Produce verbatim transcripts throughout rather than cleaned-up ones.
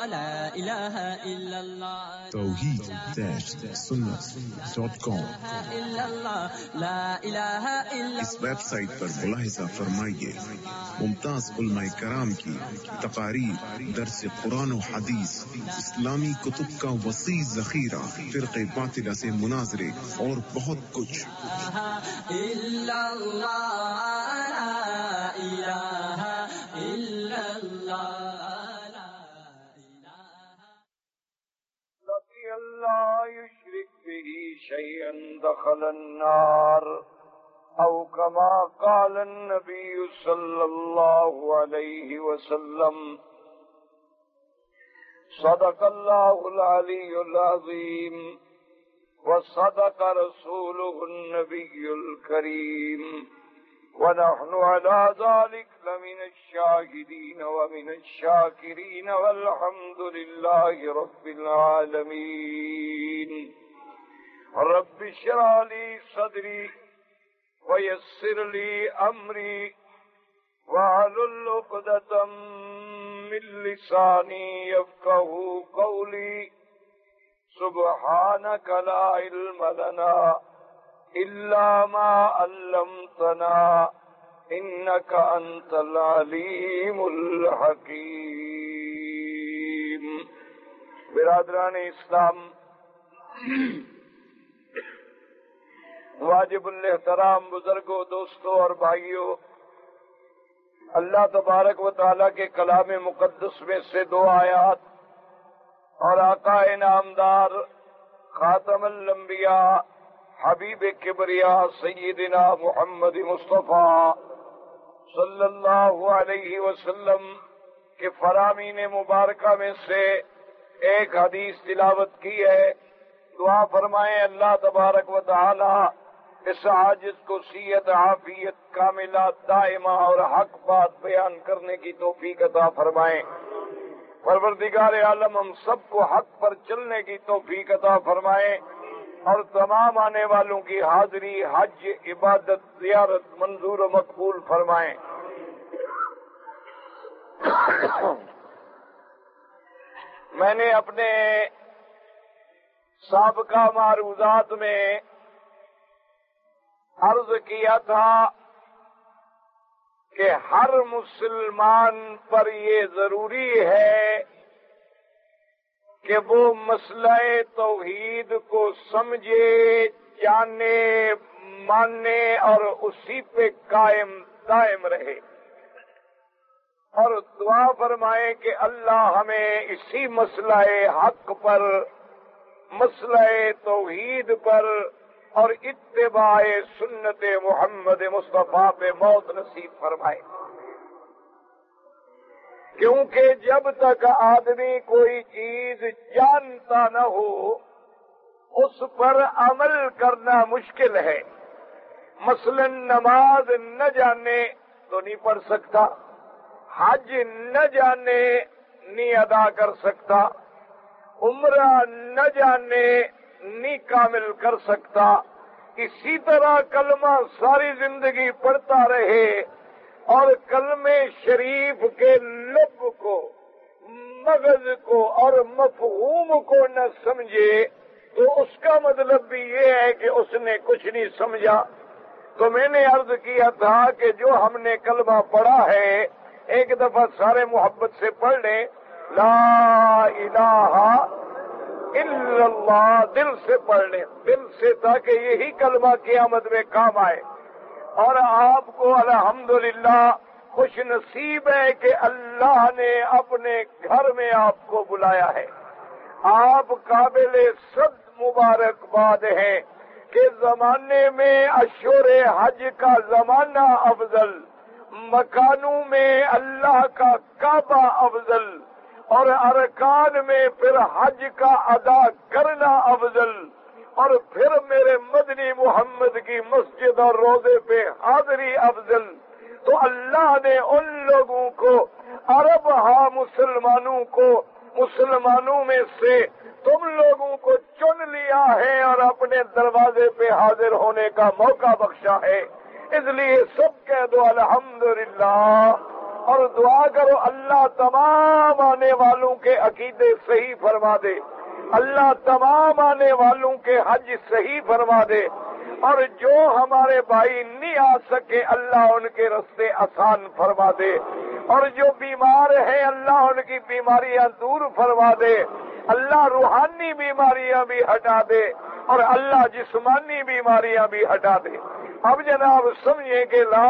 لا الہ الا اللہ توحید سنت ڈاٹ کام الا اللہ لا الہ الا اس ویب سائٹ پر ملاحظہ فرمائیے ممتاز علماء کرام کی تقاریر، درس قرآن و حدیث، اسلامی کتب کا وسیع ذخیرہ، فرقے باطلہ سے مناظرے اور بہت کچھ۔ الا اللہ لا الہ الا اللہ لا يشرك به شيئا دخل النار أو كما قال النبي صلى الله عليه وسلم صدق الله العلي العظيم وصدق رسوله النبي الكريم ونحن على ذلك لمن الشاهدين ومن الشاكرين والحمد لله رب العالمين رب اشرح لي صدري ويسر لي أمري واحلل عقدة من لساني يفقهوا قولي سبحانك لا علم لنا إلا ما علمتنا إنك أنت العليم الحكيم۔ برادران اسلام، واجب الاحترام بزرگوں، دوستوں اور بھائیوں، اللہ تبارک و تعالیٰ کے کلام مقدس میں سے دو آیات اور آقا انعامدار خاتم الانبیاء حبیب کبریا سیدنا محمد مصطفیٰ صلی اللہ علیہ وسلم کے فرامین مبارکہ میں سے ایک حدیث تلاوت کی ہے۔ دعا فرمائیں اللہ تبارک و تعالی اس عاجز کو صحت عافیت کاملہ دائمہ اور حق بات بیان کرنے کی توفیق عطا فرمائیں۔ پروردگار عالم ہم سب کو حق پر چلنے کی توفیق عطا فرمائیں اور تمام آنے والوں کی حاضری، حج، عبادت، زیارت منظور و مقبول فرمائیں۔ میں نے اپنے سابقہ معروضات میں عرض کیا تھا کہ ہر مسلمان پر یہ ضروری ہے کہ وہ مسئلہ توحید کو سمجھے، جانے، مانے اور اسی پہ قائم دائم رہے، اور دعا فرمائے کہ اللہ ہمیں اسی مسئلہ حق پر، مسئلہ توحید پر اور اتباع سنت محمد مصطفیٰ پہ موت نصیب فرمائے، کیونکہ جب تک آدمی کوئی چیز جانتا نہ ہو اس پر عمل کرنا مشکل ہے۔ مثلا نماز نہ جانے تو نہیں پڑھ سکتا، حج نہ جانے نہیں ادا کر سکتا، عمرہ نہ جانے نہیں کامل کر سکتا۔ اسی طرح کلمہ ساری زندگی پڑھتا رہے اور کلمے شریف کے لب کو، مغز کو اور مفہوم کو نہ سمجھے تو اس کا مطلب بھی یہ ہے کہ اس نے کچھ نہیں سمجھا۔ تو میں نے عرض کیا تھا کہ جو ہم نے کلمہ پڑھا ہے ایک دفعہ سارے محبت سے پڑھ لیں، لا الہ الا اللہ، دل سے پڑھ لیں، دل سے، تاکہ یہی کلمہ قیامت میں کام آئے۔ اور آپ کو الحمدللہ خوش نصیب ہے کہ اللہ نے اپنے گھر میں آپ کو بلایا ہے۔ آپ قابل صد مبارکباد ہیں کہ زمانے میں اشہر حج کا زمانہ افضل، مکانوں میں اللہ کا کعبہ افضل، اور ارکان میں پھر حج کا ادا کرنا افضل، اور پھر میرے مدنی محمد کی مسجد اور روزے پہ حاضری افضل۔ تو اللہ نے ان لوگوں کو، عرب ہاں مسلمانوں کو، مسلمانوں میں سے تم لوگوں کو چن لیا ہے اور اپنے دروازے پہ حاضر ہونے کا موقع بخشا ہے۔ اس لیے سب کہہ دو الحمدللہ اور دعا کرو اللہ تمام آنے والوں کے عقیدے صحیح فرما دے، اللہ تمام آنے والوں کے حج صحیح فرما دے، اور جو ہمارے بھائی نہیں آ سکے اللہ ان کے راستے آسان فرما دے، اور جو بیمار ہیں اللہ ان کی بیماریاں دور فرما دے، اللہ روحانی بیماریاں بھی ہٹا دے اور اللہ جسمانی بیماریاں بھی ہٹا دے۔ اب جناب سمجھیں کہ لا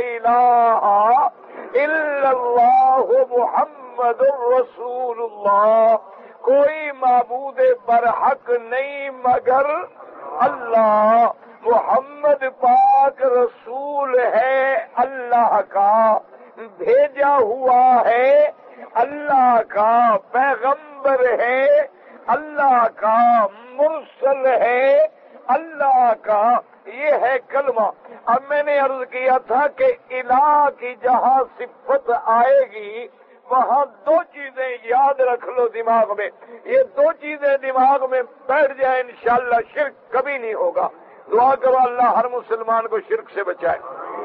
الہ الا اللہ محمد الرسول اللہ، کوئی معبود برحق نہیں مگر اللہ، محمد پاک رسول ہے اللہ کا، بھیجا ہوا ہے اللہ کا، پیغمبر ہے اللہ کا، مرسل ہے اللہ کا، یہ ہے کلمہ۔ اب میں نے عرض کیا تھا کہ الہ کی جہاں صفت آئے گی وہاں دو چیزیں یاد رکھ لو دماغ میں، یہ دو چیزیں دماغ میں بیٹھ جائیں انشاءاللہ شرک کبھی نہیں ہوگا۔ دعا کرو اللہ ہر مسلمان کو شرک سے بچائے۔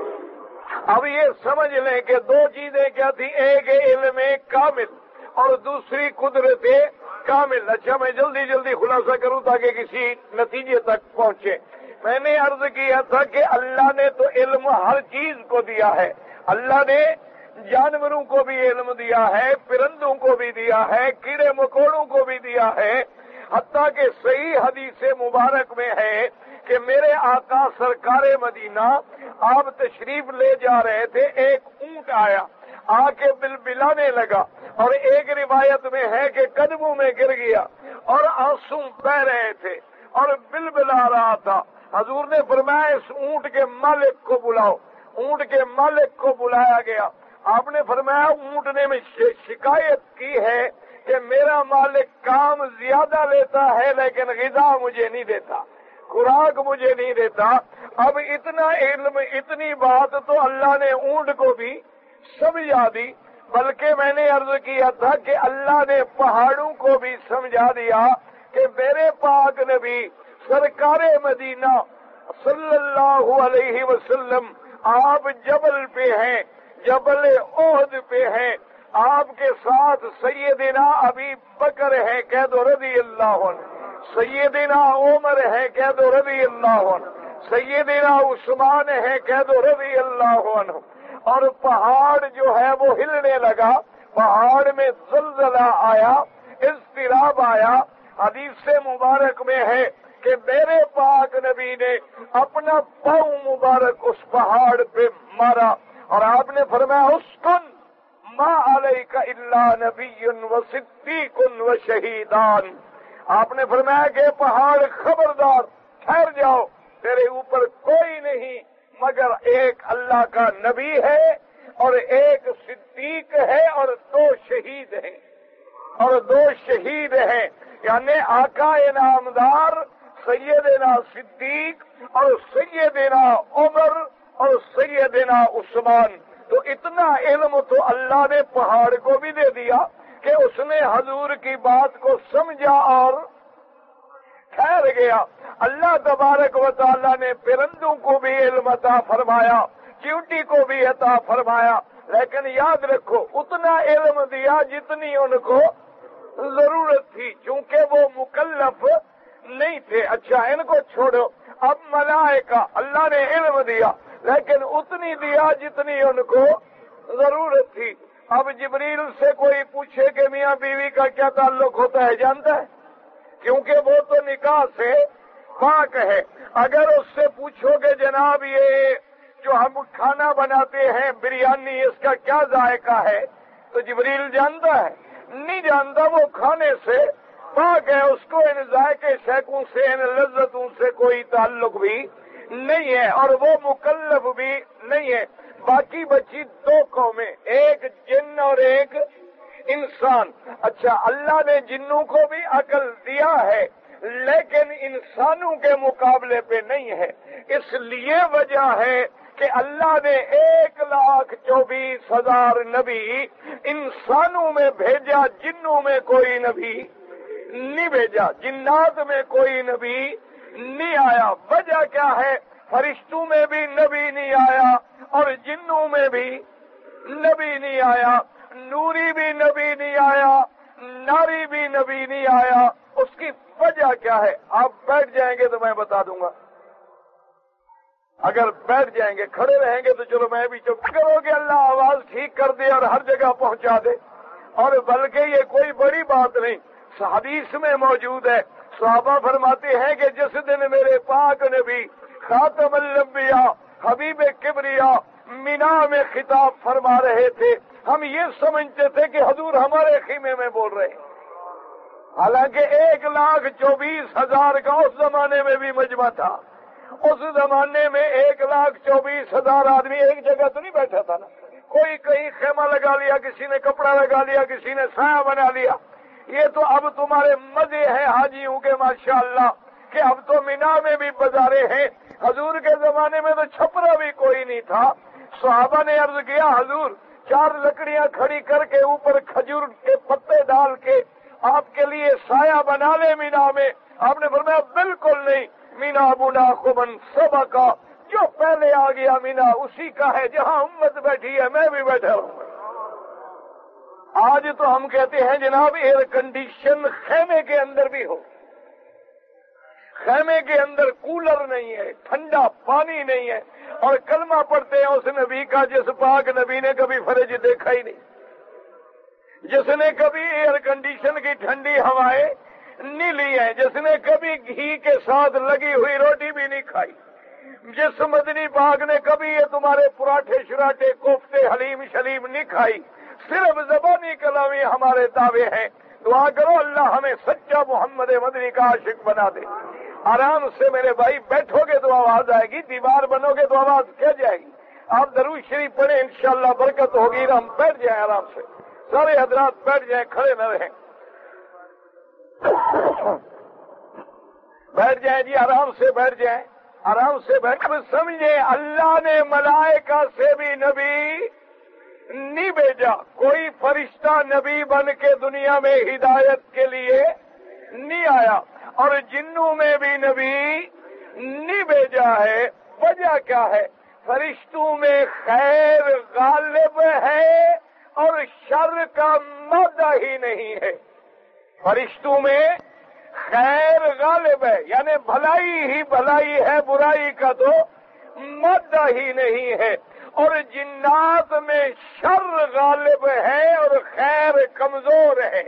اب یہ سمجھ لیں کہ دو چیزیں کیا تھی، ایک علم کامل اور دوسری قدرت کامل۔ اچھا میں جلدی جلدی خلاصہ کروں تاکہ کسی نتیجے تک پہنچے۔ میں نے عرض کیا تھا کہ اللہ نے تو علم ہر چیز کو دیا ہے، اللہ نے جانوروں کو بھی علم دیا ہے، پرندوں کو بھی دیا ہے، کیڑے مکوڑوں کو بھی دیا ہے، حتیٰ کہ صحیح حدیث مبارک میں ہے کہ میرے آقا سرکار مدینہ آپ تشریف لے جا رہے تھے، ایک اونٹ آیا آ کے بلبلانے لگا، اور ایک روایت میں ہے کہ قدموں میں گر گیا اور آنسو بہ رہے تھے اور بلبلا رہا تھا۔ حضور نے فرمایا اس اونٹ کے مالک کو بلاؤ، اونٹ کے مالک کو بلایا گیا۔ آپ نے فرمایا اونٹ نے میں شکایت کی ہے کہ میرا مالک کام زیادہ لیتا ہے لیکن غذا مجھے نہیں دیتا، خوراک مجھے نہیں دیتا۔ اب اتنا علم اتنی بات تو اللہ نے اونٹ کو بھی سمجھا دی، بلکہ میں نے عرض کیا تھا کہ اللہ نے پہاڑوں کو بھی سمجھا دیا کہ میرے پاک نبی سرکار مدینہ صلی اللہ علیہ وسلم آپ جبل پہ ہیں، جبل احد پہ ہیں، آپ کے ساتھ سیدنا ابی بکر ہے کہہ دو رضی اللہ عنہ، سیدنا عمر ہے کہہ دو رضی اللہ عنہ، سیدنا عثمان ہے کہہ دو رضی اللہ عنہ، اور پہاڑ جو ہے وہ ہلنے لگا، پہاڑ میں زلزلہ آیا، اضطراب آیا۔ حدیث مبارک میں ہے کہ میرے پاک نبی نے اپنا پاؤں مبارک اس پہاڑ پہ مارا اور آپ نے فرمایا اسکن ما علیک الا نبی و صدیق و شہیدان۔ آپ نے فرمایا کہ پہاڑ خبردار ٹھہر جاؤ، تیرے اوپر کوئی نہیں مگر ایک اللہ کا نبی ہے اور ایک صدیق ہے اور دو شہید ہیں، اور دو شہید ہیں، یعنی آقا انعامدار سیدنا صدیق اور سیدنا عمر اور سیدنا عثمان۔ تو اتنا علم تو اللہ نے پہاڑ کو بھی دے دیا کہ اس نے حضور کی بات کو سمجھا اور ٹھہر گیا۔ اللہ تبارک و تعالیٰ نے پرندوں کو بھی علم عطا فرمایا، چیونٹی کو بھی عطا فرمایا، لیکن یاد رکھو اتنا علم دیا جتنی ان کو ضرورت تھی، چونکہ وہ مکلف نہیں تھے۔ اچھا ان کو چھوڑو، اب ملائکہ اللہ نے علم دیا لیکن اتنی دیا جتنی ان کو ضرورت تھی۔ اب جبریل سے کوئی پوچھے کہ میاں بیوی کا کیا تعلق ہوتا ہے جانتا ہے؟ کیونکہ وہ تو نکاح سے پاک ہے۔ اگر اس سے پوچھو کہ جناب یہ جو ہم کھانا بناتے ہیں بریانی اس کا کیا ذائقہ ہے تو جبریل جانتا ہے؟ نہیں جانتا، وہ کھانے سے پاک ہے، اس کو ان ذائقے شیکوں سے ان لذتوں سے کوئی تعلق بھی نہیں ہے اور وہ مکلف بھی نہیں ہے۔ باقی بچی دو قومیں، ایک جن اور ایک انسان۔ اچھا اللہ نے جنوں کو بھی عقل دیا ہے لیکن انسانوں کے مقابلے پہ نہیں ہے، اس لیے وجہ ہے کہ اللہ نے ایک لاکھ چوبیس ہزار نبی انسانوں میں بھیجا، جنوں میں کوئی نبی نہیں بھیجا، جنات میں کوئی نبی نہیں آیا۔ وجہ کیا ہے؟ فرشتوں میں بھی نبی نہیں آیا اور جنوں میں بھی نبی نہیں آیا، نوری بھی نبی نہیں آیا، ناری بھی نبی نہیں آیا۔ اس کی وجہ کیا ہے؟ آپ بیٹھ جائیں گے تو میں بتا دوں گا، اگر بیٹھ جائیں گے، کھڑے رہیں گے تو چلو میں بھی چپ کرو گے، اللہ آواز ٹھیک کر دے اور ہر جگہ پہنچا دے۔ اور بلکہ یہ کوئی بڑی بات نہیں، حدیث میں موجود ہے، صحابہ فرماتے ہیں کہ جس دن میرے پاک نبی خاتم الانبیاء حبیب کبریا مینا میں خطاب فرما رہے تھے، ہم یہ سمجھتے تھے کہ حضور ہمارے خیمے میں بول رہے ہیں، حالانکہ ایک لاکھ چوبیس ہزار کا اس زمانے میں بھی مجمع تھا۔ اس زمانے میں ایک لاکھ چوبیس ہزار آدمی ایک جگہ تو نہیں بیٹھا تھا نا، کوئی کہیں خیمہ لگا لیا، کسی نے کپڑا لگا لیا، کسی نے سایہ بنا لیا۔ یہ تو اب تمہارے مزے ہیں حاجیوں کے ماشاءاللہ کہ اب تو مینا میں بھی بازارے ہیں، حضور کے زمانے میں تو چھپرا بھی کوئی نہیں تھا۔ صحابہ نے عرض کیا حضور چار لکڑیاں کھڑی کر کے اوپر کھجور کے پتے ڈال کے آپ کے لیے سایہ بنا لے مینا میں؟ آپ نے فرمایا بالکل نہیں، مینا بنا خمن صبح کا، جو پہلے آ گیا مینا اسی کا ہے، جہاں امت بیٹھی ہے میں بھی بیٹھا ہوں۔ آج تو ہم کہتے ہیں جناب ایئر کنڈیشن خیمے کے اندر بھی ہو، خیمے کے اندر کولر نہیں ہے، ٹھنڈا پانی نہیں ہے، اور کلمہ پڑھتے ہیں اس نبی کا جس پاک نبی نے کبھی فرج دیکھا ہی نہیں، جس نے کبھی ایئر کنڈیشن کی ٹھنڈی ہوائیں نہیں لی ہے، جس نے کبھی گھی کے ساتھ لگی ہوئی روٹی بھی نہیں کھائی، جس مدنی پاک نے کبھی یہ تمہارے پراٹھے شراٹے کوفتے حلیم شلیم نہیں کھائی، صرف زبانی کلامی ہمارے دعوے ہیں۔ دعا کرو اللہ ہمیں سچا محمد مدنی کا عاشق بنا دے۔ آرام سے میرے بھائی، بیٹھو گے تو آواز آئے گی، دیوار بنو گے تو آواز کیا جائے گی۔ آپ درود شریف پڑھیں انشاءاللہ برکت ہوگی۔ ہم بیٹھ جائیں آرام سے، سارے حضرات بیٹھ جائیں، کھڑے نہ رہیں، بیٹھ جائیں جی، آرام سے بیٹھ جائیں، آرام سے بیٹھ کر سمجھیں اللہ نے ملائکہ سے بھی نبی نہیں بھیجا، کوئی فرشتہ نبی بن کے دنیا میں ہدایت کے لیے نہیں آیا، اور جنوں میں بھی نبی نہیں بھیجا ہے۔ وجہ کیا ہے؟ فرشتوں میں خیر غالب ہے اور شر کا مادہ ہی نہیں ہے۔ فرشتوں میں خیر غالب ہے، یعنی بھلائی ہی بھلائی ہے، برائی کا تو مادہ ہی نہیں ہے، اور جنات میں شر غالب ہے اور خیر کمزور ہے۔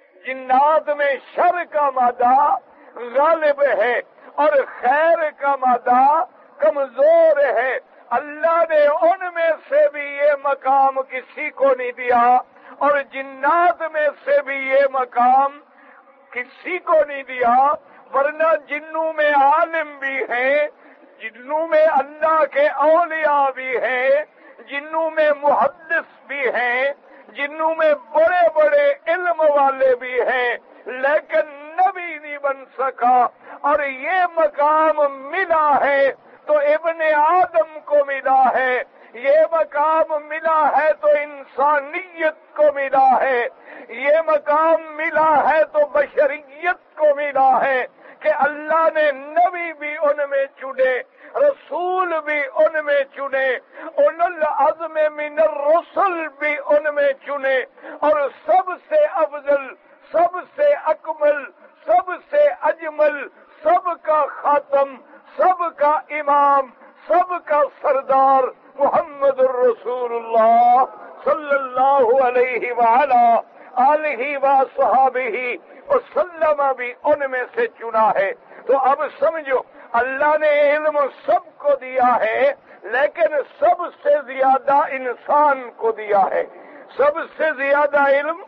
جنات میں شر کا مادہ غالب ہے اور خیر کا مادہ کمزور ہے۔ اللہ نے ان میں سے بھی یہ مقام کسی کو نہیں دیا، اور جنات میں سے بھی یہ مقام کسی کو نہیں دیا، ورنہ جنوں میں عالم بھی ہیں، جنوں میں اللہ کے اولیاء بھی ہیں، جنوں میں محدث بھی ہیں، جنوں میں بڑے بڑے علم والے بھی ہیں، لیکن نبی نہیں بن سکا۔ اور یہ مقام ملا ہے تو ابن آدم کو ملا ہے، یہ مقام ملا ہے تو انسانیت کو ملا ہے، یہ مقام ملا ہے تو بشریت کو ملا ہے کہ اللہ نے نبی بھی ان میں چنے، رسول بھی ان میں چنے، اولو العزم من الرسل بھی ان میں چنے، اور سب سے افضل، سب سے اکمل، سب سے اجمل، سب کا خاتم، سب کا امام، سب کا سردار محمد الرسول اللہ صلی اللہ علیہ وآلہ آلہ وصحابہ وسلم بھی ان میں سے چنا ہے۔ تو اب سمجھو اللہ نے علم سب کو دیا ہے، لیکن سب سے زیادہ انسان کو دیا ہے، سب سے زیادہ علم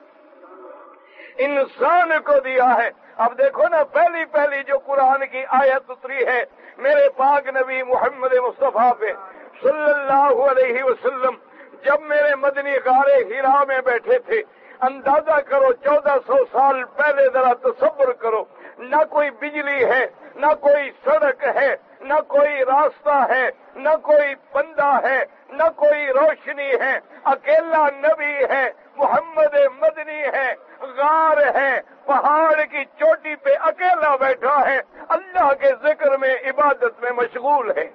انسان کو دیا ہے۔ اب دیکھو نا، پہلی پہلی جو قرآن کی آیت اتری ہے میرے پاک نبی محمد مصطفیٰ پہ صلی اللہ علیہ وسلم، جب میرے مدنی غار ہرا میں بیٹھے تھے، اندازہ کرو چودہ سو سال پہلے، ذرا تصور کرو، نہ کوئی بجلی ہے، نہ کوئی سڑک ہے، نہ کوئی راستہ ہے، نہ کوئی بندہ ہے، نہ کوئی روشنی ہے، اکیلا نبی ہے، محمد مدنی ہے، غار ہے، پہاڑ کی چوٹی پہ اکیلا بیٹھا ہے، اللہ کے ذکر میں عبادت میں مشغول ہے۔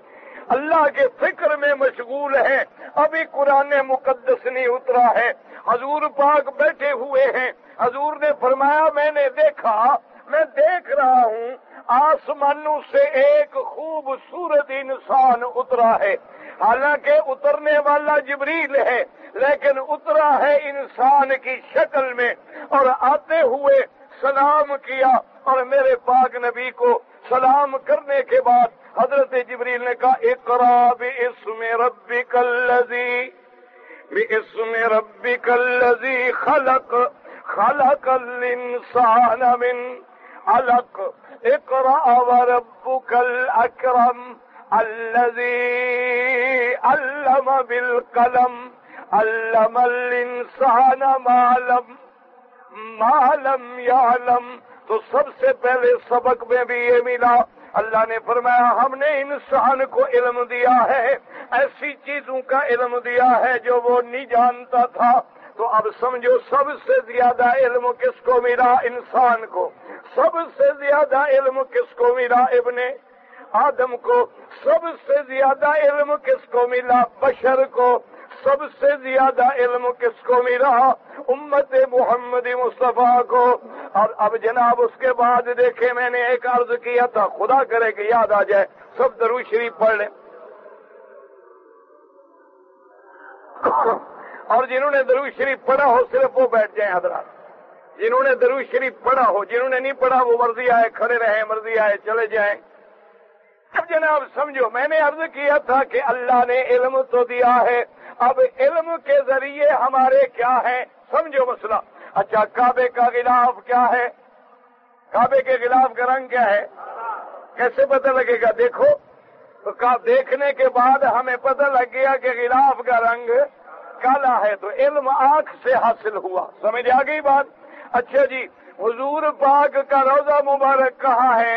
اللہ کے فکر میں مشغول ہیں، ابھی قرآن مقدس نہیں اترا ہے۔ حضور پاک بیٹھے ہوئے ہیں، حضور نے فرمایا میں نے دیکھا، میں دیکھ رہا ہوں آسمانوں سے ایک خوبصورت انسان اترا ہے، حالانکہ اترنے والا جبریل ہے لیکن اترا ہے انسان کی شکل میں، اور آتے ہوئے سلام کیا، اور میرے پاک نبی کو سلام کرنے کے بعد حضرت جبریل نے کہا اقرا باسم ربک الذی باسم ربک الذی خلق خلق الانسان من علق اقرا وربک الاکرم الذی علم بالقلم علم الانسان ما لم ما لم یعلم۔ تو سب سے پہلے سبق میں بھی یہ ملا، اللہ نے فرمایا ہم نے انسان کو علم دیا ہے، ایسی چیزوں کا علم دیا ہے جو وہ نہیں جانتا تھا۔ تو اب سمجھو سب سے زیادہ علم کس کو ملا؟ انسان کو۔ سب سے زیادہ علم کس کو ملا؟ ابن آدم کو۔ سب سے زیادہ علم کس کو ملا؟ بشر کو۔ سب سے زیادہ علم کس کو ملا؟ امت محمد مصطفیٰ کو۔ اور اب جناب اس کے بعد دیکھیں، میں نے ایک عرض کیا تھا، خدا کرے کہ یاد آ جائے، سب درود شریف پڑھ لیں، اور جنہوں نے درود شریف پڑھا ہو صرف وہ بیٹھ جائیں حضرات، جنہوں نے درود شریف پڑھا ہو، جنہوں نے نہیں پڑھا وہ مرضی آئے کھڑے رہیں، مرضی آئے چلے جائیں۔ اب جناب سمجھو، میں نے عرض کیا تھا کہ اللہ نے علم تو دیا ہے، اب علم کے ذریعے ہمارے کیا ہے؟ سمجھو مسئلہ۔ اچھا، کعبے کا غلاف کیا ہے؟ کعبے کے غلاف کا رنگ کیا ہے؟ کیسے پتہ لگے گا؟ دیکھو تو دیکھنے کے بعد ہمیں پتہ لگ گیا کہ غلاف کا رنگ کالا ہے، تو علم آنکھ سے حاصل ہوا۔ سمجھ آ گئی بات؟ اچھا جی، حضور پاک کا روضہ مبارک کہاں ہے؟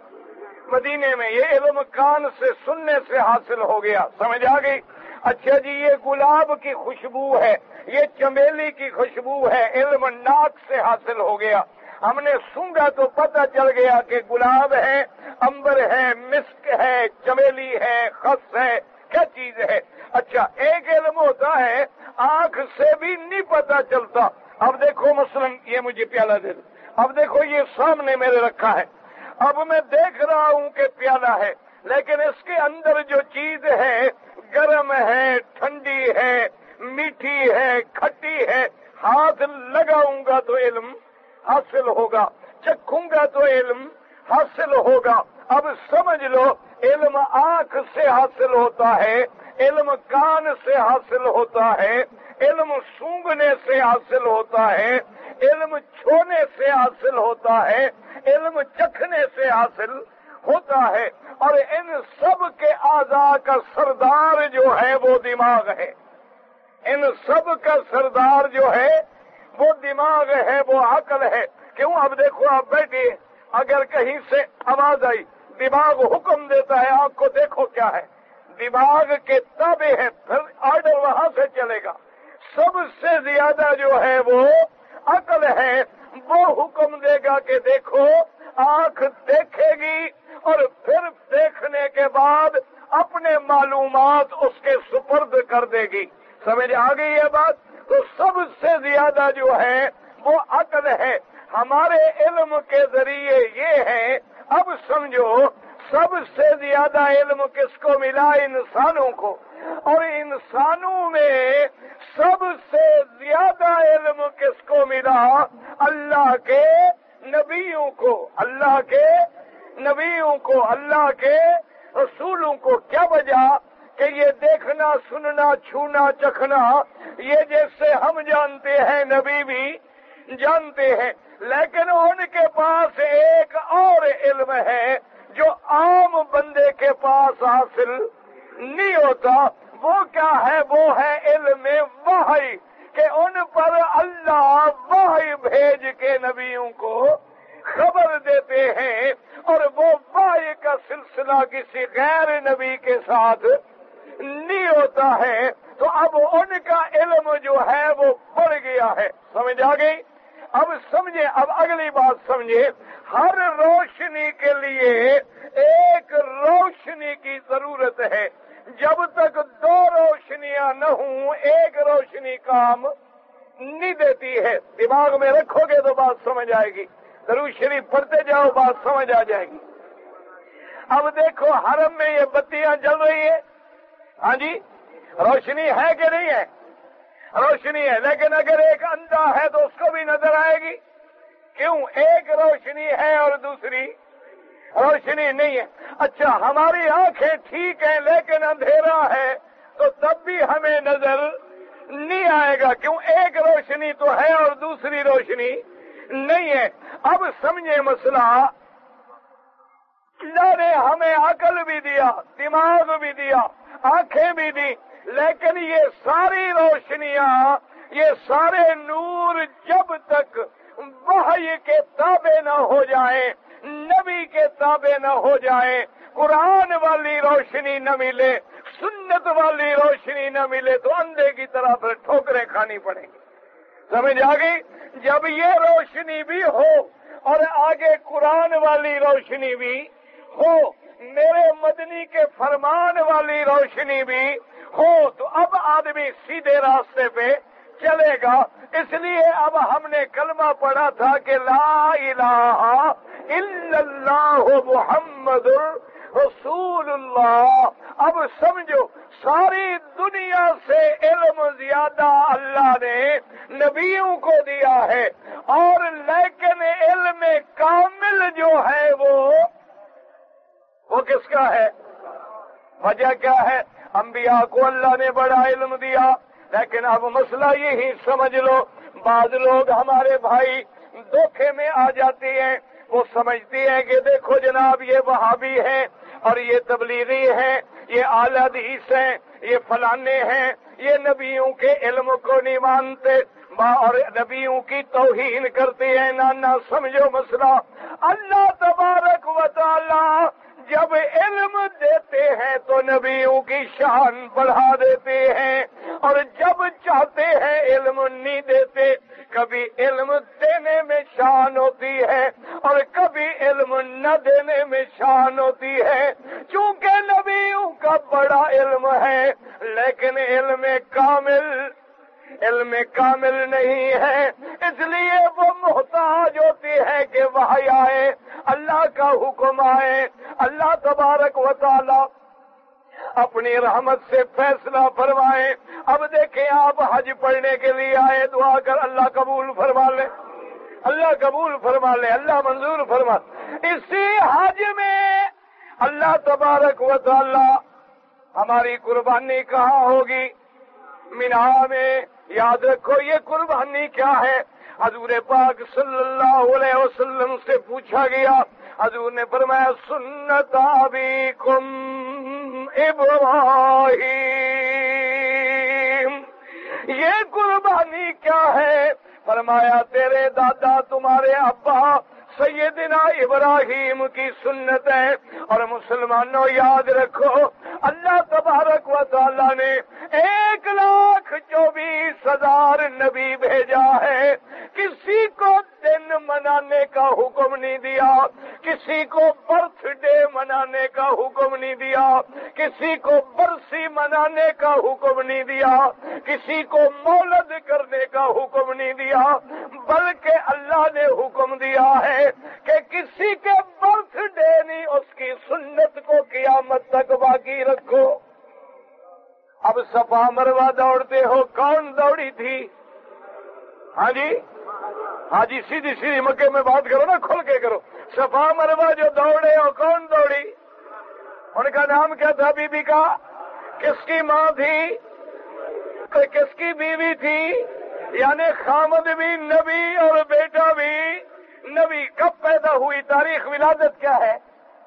مدینے میں۔ یہ علم کان سے سننے سے حاصل ہو گیا۔ سمجھ آ گئی؟ اچھا جی، یہ گلاب کی خوشبو ہے، یہ چمیلی کی خوشبو ہے، علم ناک سے حاصل ہو گیا۔ ہم نے سونگا تو پتہ چل گیا کہ گلاب ہے، امبر ہے، مسک ہے، چمیلی ہے، خس ہے، کیا چیز ہے۔ اچھا، ایک علم ہوتا ہے آنکھ سے بھی نہیں پتہ چلتا۔ اب دیکھو مثلا یہ مجھے پیالہ دے دو، اب دیکھو یہ سامنے میرے رکھا ہے، اب میں دیکھ رہا ہوں کہ پیالہ ہے، لیکن اس کے اندر جو چیز ہے گرم ہے، ٹھنڈی ہے، میٹھی ہے، کھٹی ہے، ہاتھ لگاؤں گا تو علم حاصل ہوگا، چکھوں گا تو علم حاصل ہوگا۔ اب سمجھ لو، علم آنکھ سے حاصل ہوتا ہے، علم کان سے حاصل ہوتا ہے، علم سونگنے سے حاصل ہوتا ہے، علم چھونے سے حاصل ہوتا ہے، علم چکھنے سے حاصل ہوتا ہے، اور ان سب کے اعضاء کا سردار جو ہے وہ دماغ ہے۔ ان سب کا سردار جو ہے وہ دماغ ہے، وہ عقل ہے۔ کیوں؟ اب دیکھو آپ بیٹھے، اگر کہیں سے آواز آئی، دماغ حکم دیتا ہے آپ کو دیکھو کیا ہے، دماغ کے تابع ہے، پھر آرڈر وہاں سے چلے گا۔ سب سے زیادہ جو ہے وہ عقل ہے، وہ حکم دے گا کہ دیکھو، آنکھ دیکھے گی اور پھر دیکھنے کے بعد اپنے معلومات اس کے سپرد کر دے گی۔ سمجھ آ گئی یہ بات؟ تو سب سے زیادہ جو ہے وہ عقل ہے۔ ہمارے علم کے ذریعے یہ ہے، اب سمجھو سب سے زیادہ علم کس کو ملا؟ انسانوں کو۔ اور انسانوں میں سب سے زیادہ علم کس کو ملا؟ اللہ کے نبیوں کو، اللہ کے نبیوں کو، اللہ کے رسولوں کو۔ کیا وجہ؟ کہ یہ دیکھنا، سننا، چھونا، چکھنا، یہ جیسے ہم جانتے ہیں نبی بھی جانتے ہیں، لیکن ان کے پاس ایک اور علم ہے جو عام بندے کے پاس حاصل نہیں ہوتا۔ وہ کیا ہے؟ وہ ہے علم وحی، کہ ان پر اللہ وحی بھیج کے نبیوں کو خبر دیتے ہیں، اور وہ وحی کا سلسلہ کسی غیر نبی کے ساتھ نہیں ہوتا ہے۔ تو اب ان کا علم جو ہے وہ بڑھ گیا ہے۔ سمجھ آ گئی؟ اب سمجھے، اب اگلی بات سمجھے، ہر روشنی کے لیے ایک روشنی کی ضرورت ہے. جب تک دو روشنیاں نہ ہوں ایک روشنی کام نہیں دیتی ہے. دماغ میں رکھو گے تو بات سمجھ آئے گی. درود شریف پڑھتے جاؤ بات سمجھ آ جائے گی. اب دیکھو حرم میں یہ بتیاں جل رہی ہے. ہاں جی روشنی ہے کہ نہیں ہے؟ روشنی ہے، لیکن اگر ایک اندھا ہے تو اس کو بھی نظر آئے گی. کیوں؟ ایک روشنی ہے اور دوسری روشنی نہیں ہے. اچھا ہماری آنکھیں ٹھیک ہیں لیکن اندھیرا ہے تو تب بھی ہمیں نظر نہیں آئے گا. کیوں؟ ایک روشنی تو ہے اور دوسری روشنی نہیں ہے. اب سمجھے مسئلہ. اللہ نے ہمیں عقل بھی دیا، دماغ بھی دیا، آنکھیں بھی دی، لیکن یہ ساری روشنیاں، یہ سارے نور جب تک وحی کے تابع نہ ہو جائیں، نبی کے تابع نہ ہو جائیں، قرآن والی روشنی نہ ملے، سنت والی روشنی نہ ملے تو اندھے کی طرح پھر ٹھوکریں کھانی پڑیں گی. سمجھ آ گئی؟ جب یہ روشنی بھی ہو اور آگے قرآن والی روشنی بھی ہو، میرے مدنی کے فرمان والی روشنی بھی ہو، تو اب آدمی سیدھے راستے پہ چلے گا. اس لیے اب ہم نے کلمہ پڑھا تھا کہ لا الہ الا اللہ محمد رسول اللہ. اب سمجھو ساری دنیا سے علم زیادہ اللہ نے نبیوں کو دیا ہے، اور لیکن علم کامل جو ہے وہ وہ کس کا ہے؟ وجہ کیا ہے؟ انبیاء کو اللہ نے بڑا علم دیا. لیکن اب مسئلہ یہی سمجھ لو، بعض لوگ ہمارے بھائی دھوکے میں آ جاتے ہیں. وہ سمجھتی ہیں کہ دیکھو جناب یہ وہابی ہیں اور یہ تبلیغی ہیں، یہ اعلی حدیث ہیں، یہ فلانے ہیں، یہ نبیوں کے علم کو نہیں مانتے اور نبیوں کی توہین کرتے ہیں. نہ نہ سمجھو مسئلہ. اللہ تبارک و تعالی جب علم دیتے ہیں تو نبیوں کی شان بڑھا دیتے ہیں، اور جب چاہتے ہیں علم نہیں دیتے. کبھی علم دینے میں شان ہوتی ہے اور کبھی علم نہ دینے میں شان ہوتی ہے. چونکہ نبیوں کا بڑا علم ہے لیکن علم کامل علم کامل نہیں ہے، اس لیے وہ محتاج ہوتی ہے کہ وحی آئے، اللہ کا حکم آئے، اللہ تبارک و تعالی اپنی رحمت سے فیصلہ فرمائے. اب دیکھیں آپ حج پڑھنے کے لیے آئے، دعا کر اللہ قبول فرما لے، اللہ قبول فرما لے، اللہ منظور فرما. اسی حج میں اللہ تبارک و تعالی ہماری قربانی کہاں ہوگی؟ مینا میں. یاد رکھو یہ قربانی کیا ہے؟ حضور پاک صلی اللہ علیہ وسلم سے پوچھا گیا، حضور نے فرمایا سنت ابیکم ابراہیم. یہ قربانی کیا ہے؟ فرمایا تیرے دادا تمہارے ابا سیدنا ابراہیم کی سنت ہے. اور مسلمانوں یاد رکھو اللہ تبارک و تعالی نے ایک لاکھ چوبیس ہزار نبی بھیجا ہے. کسی کو دن منانے کا حکم نہیں دیا، کسی کو برتھ ڈے منانے کا حکم نہیں دیا، کسی کو برسی منانے کا حکم نہیں دیا، کسی کو مولد کرنے کا حکم نہیں دیا، بلکہ اللہ نے حکم دیا ہے کہ کسی کے برتھ ڈے نہیں، اس کی سنت کو قیامت تک باقی رکھو. اب صفا مروہ دوڑتے ہو، کون دوڑی تھی؟ ہاں جی ہاں جی سیدھی سیدھی مکے میں بات کرو نا، کھل کے کرو. صفا مروہ جو دوڑے ہو کون دوڑی؟ ان کا نام کیا تھا بیوی کا؟ کس کی ماں تھی؟ کس کی بیوی تھی؟ یعنی خامد بھی نبی اور بیٹا بھی نبی. کب پیدا ہوئی؟ تاریخ ولادت کیا ہے؟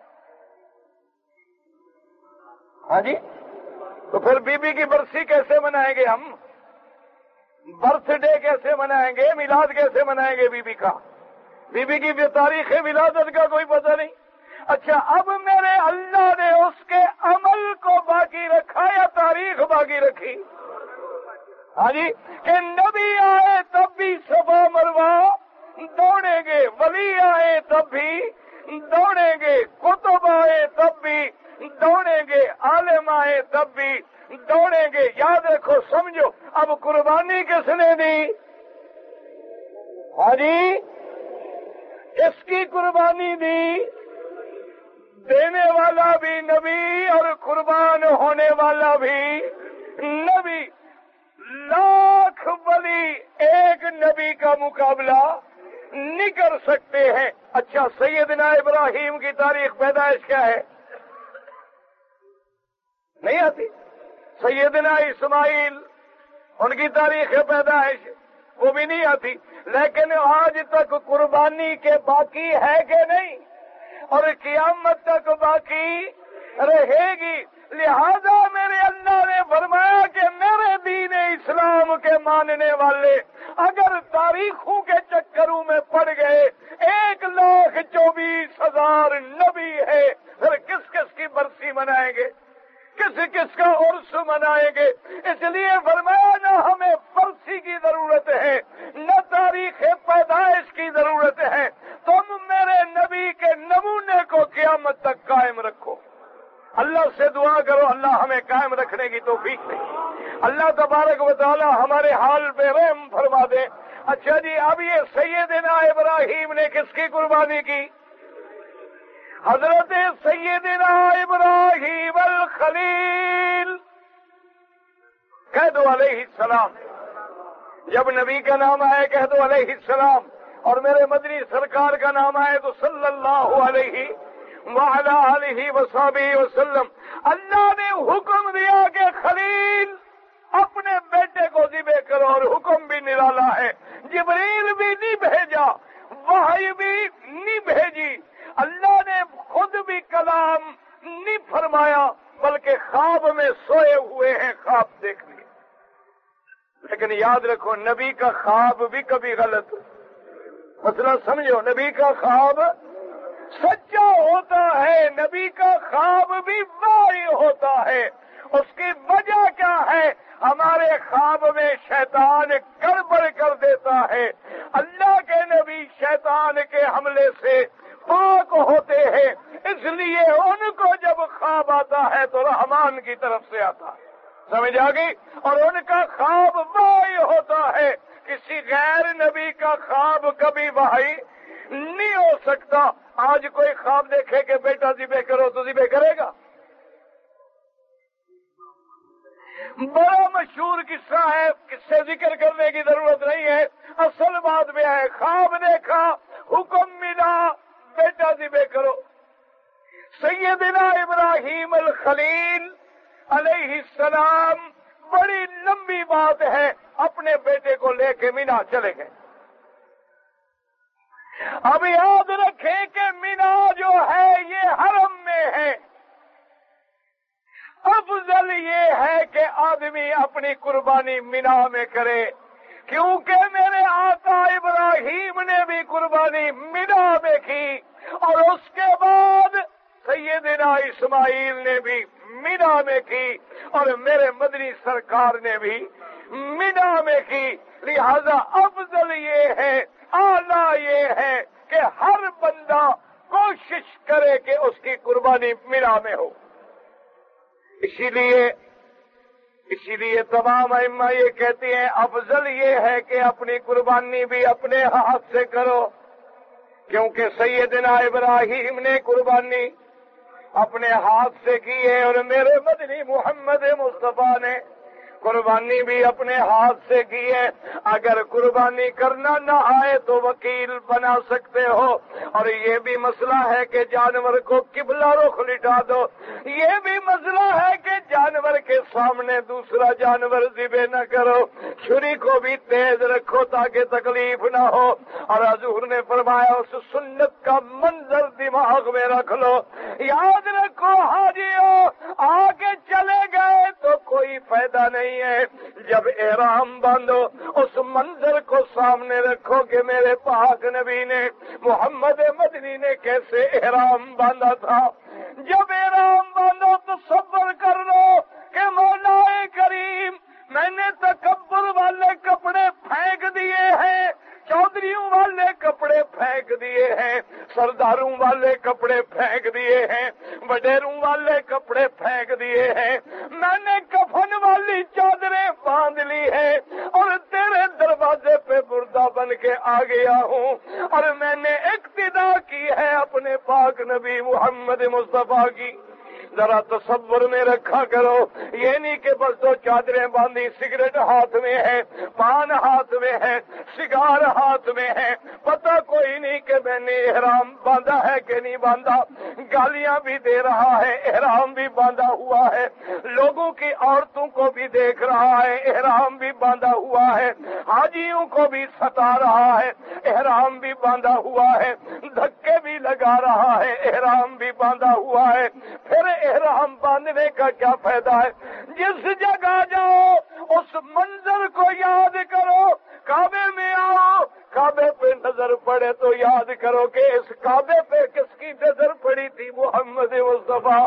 ہاں جی تو پھر بیوی کی برسی کیسے منائیں گے ہم؟ برتھ ڈے کیسے منائیں گے؟ میلاد کیسے منائیں گے بیوی کا؟ بیوی کی بھی تاریخ ولادت کا کوئی پتہ نہیں. اچھا اب میرے اللہ نے اس کے عمل کو باقی رکھا یا تاریخ باقی رکھی؟ ہاں جی کہ نبی آئے تب بھی صفا مروہ دوڑیں گے، ولی آئے تب بھی دوڑیں گے، کتب آئے تب بھی دوڑیں گے، عالم آئے تب بھی دوڑیں گے۔ یاد رکھو، سمجھو، اب قربانی کس نے دی؟ ہاں جی، اس کی قربانی دی؟ دینے والا بھی نبی اور قربان ہونے والا بھی نبی۔ لاکھ ولی ایک نبی کا مقابلہ نہیں کر سکتے ہیں۔ اچھا، سیدنا ابراہیم کی تاریخ پیدائش کیا ہے؟ نہیں آتی؟ سیدنا اسماعیل، ان کی تاریخ پیدائش وہ بھی نہیں آتی، لیکن آج تک قربانی کے باقی ہے کہ نہیں، اور قیامت تک باقی رہے گی۔ لہذا میرے اللہ نے فرمایا کہ میرے دین اسلام کے ماننے والے اگر تاریخوں کے چکروں میں پڑ گئے، ایک لاکھ چوبیس ہزار نبی ہے، پھر کس کس کی برسی منائیں گے، کس کس کا عرس منائیں گے؟ اس لیے فرمایا نہ ہمیں برسی کی ضرورت ہے، نہ تاریخ پیدائش کی ضرورت ہے، تم میرے نبی کے نمونے کو قیامت تک قائم رکھو۔ اللہ سے دعا کرو اللہ ہمیں قائم رکھنے کی توفیق دے، اللہ تبارک و تعالی ہمارے حال پہ رحم فرما دے۔ اچھا جی، اب یہ سیدنا ابراہیم نے کس کی قربانی کی؟ حضرت سیدنا ابراہیم الخلیل، کہہ دو علیہ السلام۔ جب نبی کا نام آئے کہہ دو علیہ السلام، اور میرے مدنی سرکار کا نام آئے تو صلی اللہ علیہ وعلی آلہ وصحبہ وسلم۔ اللہ نے حکم دیا کہ خلیل اپنے بیٹے کو ذبح کرو، اور حکم بھی نرالا ہے، جبریل بھی نہیں بھیجا، وحی بھی نہیں بھیجی، اللہ نے خود بھی کلام نہیں فرمایا، بلکہ خواب میں سوئے ہوئے ہیں، خواب دیکھ لیے۔ لیکن یاد رکھو، نبی کا خواب بھی کبھی غلط، مسئلہ سمجھو، نبی کا خواب سچا ہوتا ہے، نبی کا خواب بھی وحی ہوتا ہے۔ اس کی وجہ کیا ہے؟ ہمارے خواب میں شیطان گڑبڑ کر دیتا ہے، اللہ کے نبی شیطان کے حملے سے پاک ہوتے ہیں، اس لیے ان کو جب خواب آتا ہے تو رحمان کی طرف سے آتا ہے، سمجھ آ گئی؟ اور ان کا خواب وحی ہوتا ہے، کسی غیر نبی کا خواب کبھی وحی نہیں ہو سکتا۔ آج کوئی خواب دیکھے کہ بیٹا ذبح کرو تو ذبح کرے گا؟ بڑا مشہور قصہ ہے، کس سے ذکر کرنے کی ضرورت نہیں ہے، اصل بات میں ہے، خواب دیکھا، حکم ملا، بیٹا ذبح کرو۔ سیدنا ابراہیم الخلیل علیہ السلام، بڑی لمبی بات ہے، اپنے بیٹے کو لے کے مینا چلے گئے۔ اب یاد رکھیں کہ مینا جو ہے یہ حرم میں ہے، افضل یہ ہے کہ آدمی اپنی قربانی مینا میں کرے، کیونکہ میرے آقا ابراہیم نے بھی قربانی مینا میں کی، اور اس کے بعد سیدنا اسماعیل نے بھی مینا میں کی، اور میرے مدنی سرکار نے بھی مینا میں کی۔ لہذا افضل یہ ہے، اعلیٰ یہ ہے کہ ہر بندہ کوشش کرے کہ اس کی قربانی مینا میں ہو۔ اسی لیے اسی لیے تمام ائمہ یہ کہتے ہیں افضل یہ ہے کہ اپنی قربانی بھی اپنے ہاتھ سے کرو، کیونکہ سیدنا ابراہیم نے قربانی اپنے ہاتھ سے کی ہے، اور میرے مدنی محمد مصطفیٰ نے قربانی بھی اپنے ہاتھ سے کی ہے۔ اگر قربانی کرنا نہ آئے تو وکیل بنا سکتے ہو، اور یہ بھی مسئلہ ہے کہ جانور کو قبلہ رخ لٹا دو، یہ بھی مسئلہ ہے کہ جانور کے سامنے دوسرا جانور ذبح نہ کرو، چھری کو بھی تیز رکھو تاکہ تکلیف نہ ہو، اور حضور نے فرمایا اس سنت کا منظر دماغ میں رکھ لو۔ یاد رکھو حاجیوں، آگے چلے گئے تو کوئی فائدہ نہیں ہے، جب احرام باندھو اس منظر کو سامنے رکھو کہ میرے پاک نبی نے، محمد مدنی نے کیسے احرام باندھا تھا۔ جب احرام باندھو تو تصور کر لو کہ مولا کریم میں نے تکبر والے کپڑے پھینک دیے ہیں، چودھریوں والے کپڑے پھینک دیے ہیں، سرداروں والے کپڑے پھینک دیے ہیں، وڈیروں والے کپڑے پھینک دیے ہیں، میں نے کفن والی چادریں باندھ لی ہیں اور تیرے دروازے پہ مردہ بن کے آ گیا ہوں، اور میں نے اقتدا کی ہے اپنے پاک نبی محمد مصطفیٰ کی۔ ذرا تصور میں رکھا کرو، یہ نہیں کہ بس دو چادریں باندھی، سگریٹ ہاتھ میں ہے، پان ہاتھ میں ہے، سگار ہاتھ میں ہے، پتہ کوئی نہیں کہ میں نے احرام باندھا ہے کہ نہیں باندھا، گالیاں بھی دے رہا ہے، احرام بھی باندھا ہوا ہے، لوگوں کی عورتوں کو بھی دیکھ رہا ہے، احرام بھی باندھا ہوا ہے، حاجیوں کو بھی ستا رہا ہے، احرام بھی باندھا ہوا ہے، دھکے بھی لگا رہا ہے، احرام بھی باندھا ہوا ہے، پھر احرام باندھنے کا کیا فائدہ ہے؟ جس جگہ جاؤ اس منظر کو یاد کرو، کعبے میں آؤ، کعبے پہ نظر پڑے تو یاد کرو کہ اس کعبے پہ کس کی نظر پڑی تھی؟ محمد مصطفیٰ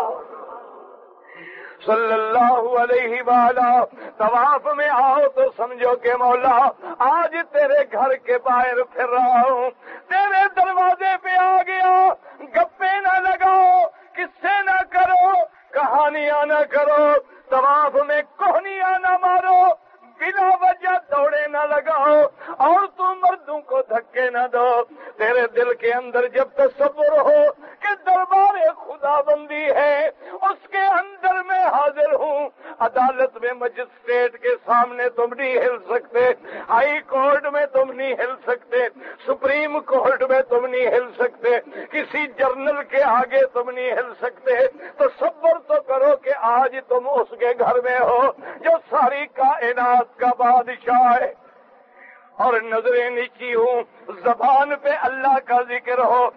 صلی اللہ علیہ وآلہ۔ طواف میں آؤ تو سمجھو کہ مولا آج تیرے گھر کے باہر پھر رہا ہوں، تیرے دروازے پہ آ گیا، گپے نہ لگاؤ، قصے نہ کرو، کہانیاں نہ کرو، طواف میں کوہنیاں نہ مارو، بلا وجہ دوڑے نہ لگاؤ، اور تم مردوں کو دھکے نہ دو۔ تیرے دل کے اندر جب تصور ہو کہ دربار خدا بندی ہے، اس کے اندر میں حاضر ہوں، عدالت میں مجسٹریٹ کے سامنے تم نہیں ہل سکتے، ہائی کورٹ میں تم نہیں ہل سکتے، سپریم کورٹ میں تم نہیں ہل سکتے، کسی جرنل کے آگے تم نہیں ہل سکتے، تصور تو کرو کہ آج تم اس کے گھر میں ہو جو ساری کائنات کا بادشاہ ہے، اور نظریں نیچی ہوں، زبان پہ اللہ کا ذکر ہو۔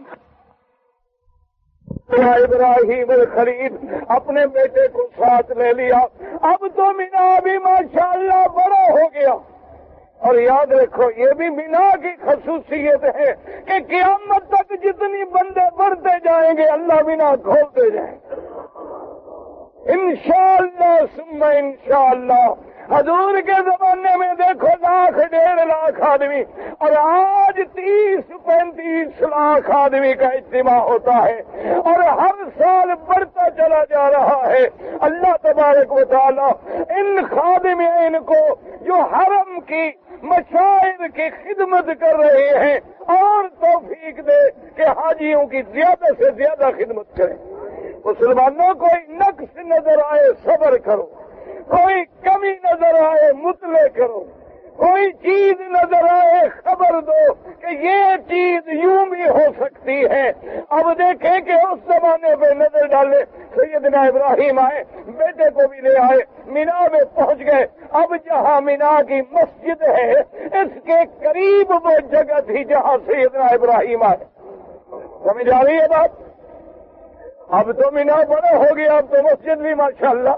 ابراہیم الخلیل اپنے بیٹے کو ساتھ لے لیا، اب تو مینا بھی ماشاءاللہ بڑا ہو گیا، اور یاد رکھو یہ بھی مینا کی خصوصیت ہے کہ قیامت تک جتنی بندے بڑھتے جائیں گے اللہ مینا کھولتے جائیں گے انشاءاللہ ثم انشاءاللہ۔ حضور کے زمانے میں دیکھو لاکھ ڈیڑھ لاکھ آدمی، اور آج تیس پینتیس لاکھ آدمی کا اجتماع ہوتا ہے، اور ہر سال بڑھتا چلا جا رہا ہے۔ اللہ تبارک و تعالی ان خادمین کو جو حرم کی مشاعر کی خدمت کر رہے ہیں اور توفیق دے کہ حاجیوں کی زیادہ سے زیادہ خدمت کریں۔ مسلمانوں کوئی نقص نظر آئے صبر کرو، کوئی کمی نظر آئے مطلع کرو، کوئی چیز نظر آئے خبر دو کہ یہ چیز یوں بھی ہو سکتی ہے۔ اب دیکھیں کہ اس زمانے پہ نظر ڈالے، سیدنا ابراہیم آئے، بیٹے کو بھی لے آئے، مینا میں پہنچ گئے۔ اب جہاں مینا کی مسجد ہے اس کے قریب وہ جگہ تھی جہاں سیدنا ابراہیم آئے۔ سمجھ آ رہی ہے بات؟ اب تو مینا بڑا ہو گیا، اب تو مسجد بھی ماشاءاللہ،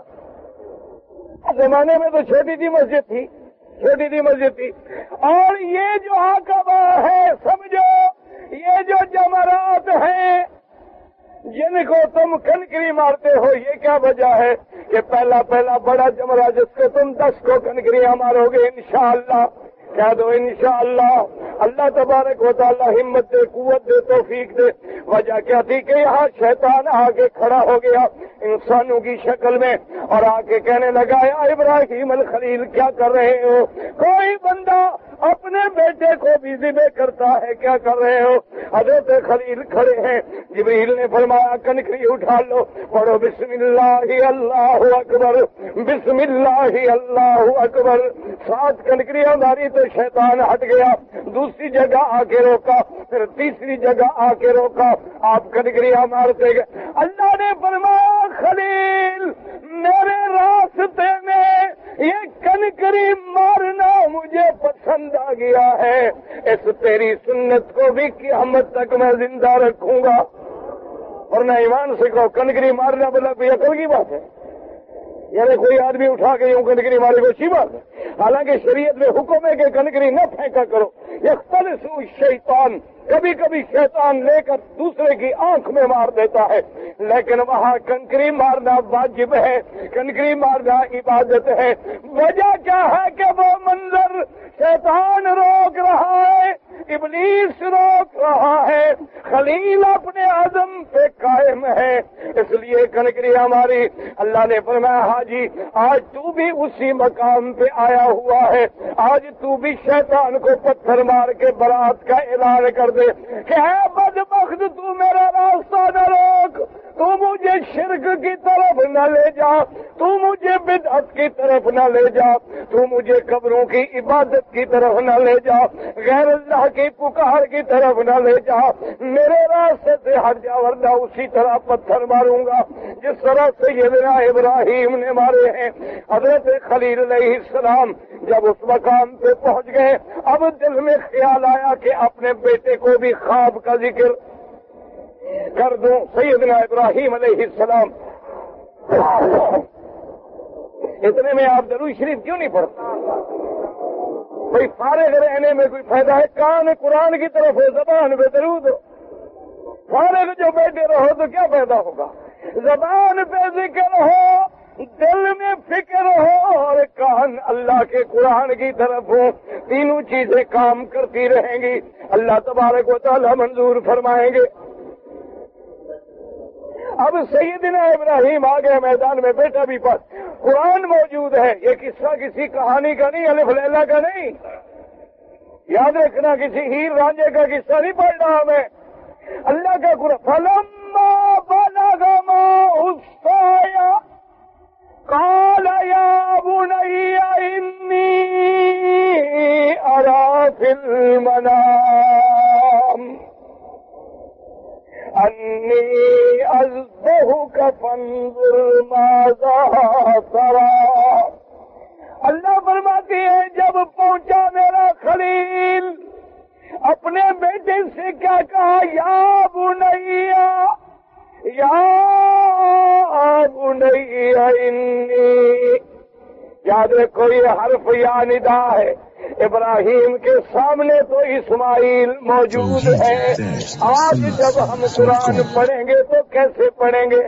زمانے میں تو چھوٹی سی مسجد تھی، چھوٹی سی مسجد تھی۔ اور یہ جو عقبہ ہے سمجھو، یہ جو جمرات ہیں جن کو تم کنکری مارتے ہو، یہ کیا وجہ ہے کہ پہلا پہلا بڑا جمرہ جس کو تم دس کو کنکریاں مارو گے انشاءاللہ، کہہ دو انشاءاللہ۔ اللہ تبارک و تعالی ہمت دے، قوت دے، توفیق دے۔ وجہ کیا تھی کہ یہاں شیطان آ کے کھڑا ہو گیا انسانوں کی شکل میں، اور آ کے کہنے لگا یا ابراہیم الخلیل کیا کر رہے ہو؟ کوئی بندہ اپنے بیٹے کو بھی ذبح کرتا ہے، کیا کر رہے ہو؟ حضرت خلیل کھڑے ہیں، جبریل نے فرمایا کنکری اٹھا لو، پڑھو بسم اللہ اللہ اکبر، بسم اللہ اللہ اکبر۔ سات کنکریاں ماری تو شیطان ہٹ گیا، دوسری جگہ آ کے روکا، پھر تیسری جگہ آ کے روکا، آپ کنکریاں مارتے گئے۔ اللہ نے فرمایا خلیل میرے راستے میں یہ کنکری مارنا مجھے پسند آ گیا ہے، اس تیری سنت کو بھی قیامت تک میں زندہ رکھوں گا۔ اور نہ ایمان سے کہو کنکری مارنا بلا کوئی عقل کی بات ہے؟ یعنی کوئی آدمی اٹھا کے یوں کنکری مارے کو اچھی بات ہے؟ حالانکہ شریعت میں حکم ہے کہ کنکری نہ پھینکا کرو۔ یختلس الشیطان، کبھی کبھی شیطان لے کر دوسرے کی آنکھ میں مار دیتا ہے، لیکن وہاں کنکری مارنا واجب ہے، کنکری مارنا عبادت ہے۔ وجہ کیا ہے کہ وہ منظر شیطان روک رہا ہے، ابلیس روک رہا ہے، خلیل اپنے عزم پہ قائم ہے، اس لیے کنکری ہماری۔ اللہ نے فرمایا حاجی آج تو بھی اسی مقام پہ آیا ہوا ہے، آج تو بھی شیطان کو پتھر مار کے برات کا اعلان کر دے کہ اے بدبخت تو میرا راستہ نہ روک، تو مجھے شرک کی طرف نہ لے جا، تو مجھے بدعت کی طرف نہ لے جا، تو مجھے قبروں کی عبادت کی طرف نہ لے جا، غیر اللہ کی پکار کی طرف نہ لے جا، میرے راستے سے ہٹ جا ورنہ اسی طرح پتھر ماروں گا جس طرح سیدنا ابراہیم نے مارے ہیں۔ حضرت خلیل علیہ السلام جب اس مقام پہ پہنچ گئے، اب دل میں خیال آیا کہ اپنے بیٹے کو بھی خواب کا ذکر کر دوں۔ سیدنا ابراہیم علیہ السلام، اتنے میں آپ درود شریف کیوں نہیں پڑھتے؟ کوئی فارغ رہنے میں کوئی فائدہ ہے؟ کان قرآن کی طرف ہو، زبان پہ درود ہو، فارغ جو بیٹھے رہو تو کیا پیدا ہوگا؟ زبان پہ ذکر ہو، دل میں فکر ہو اور کان اللہ کے قرآن کی طرف ہو، تینوں چیزیں کام کرتی رہیں گی، اللہ تبارک و تعالی منظور فرمائیں گے۔ اب سیدنا ابراہیم آ گئے میدان میں، بیٹا بھی پاس، قرآن موجود ہے، یہ قصہ کسی کہانی کا نہیں، الف لیلا کا نہیں، یاد رکھنا کسی ہیر رانجھے کا قصہ نہیں پڑھ رہا میں، اللہ کا قرآن۔ فلما بلغ معه السعي قال يا بني إني أرى في المنام أني أذبحك فانظر ماذا ترى۔ اللہ فرماتی ہے جب پہنچا میرا خلیل، اپنے بیٹے سے کیا کہا؟ یا بنیا، یا بنیا انی، یاد رکھو یہ حرف یا ندا ہے۔ ابراہیم کے سامنے تو اسماعیل موجود ہے۔ آج جب ہم قرآن پڑھیں گے تو کیسے پڑھیں گے؟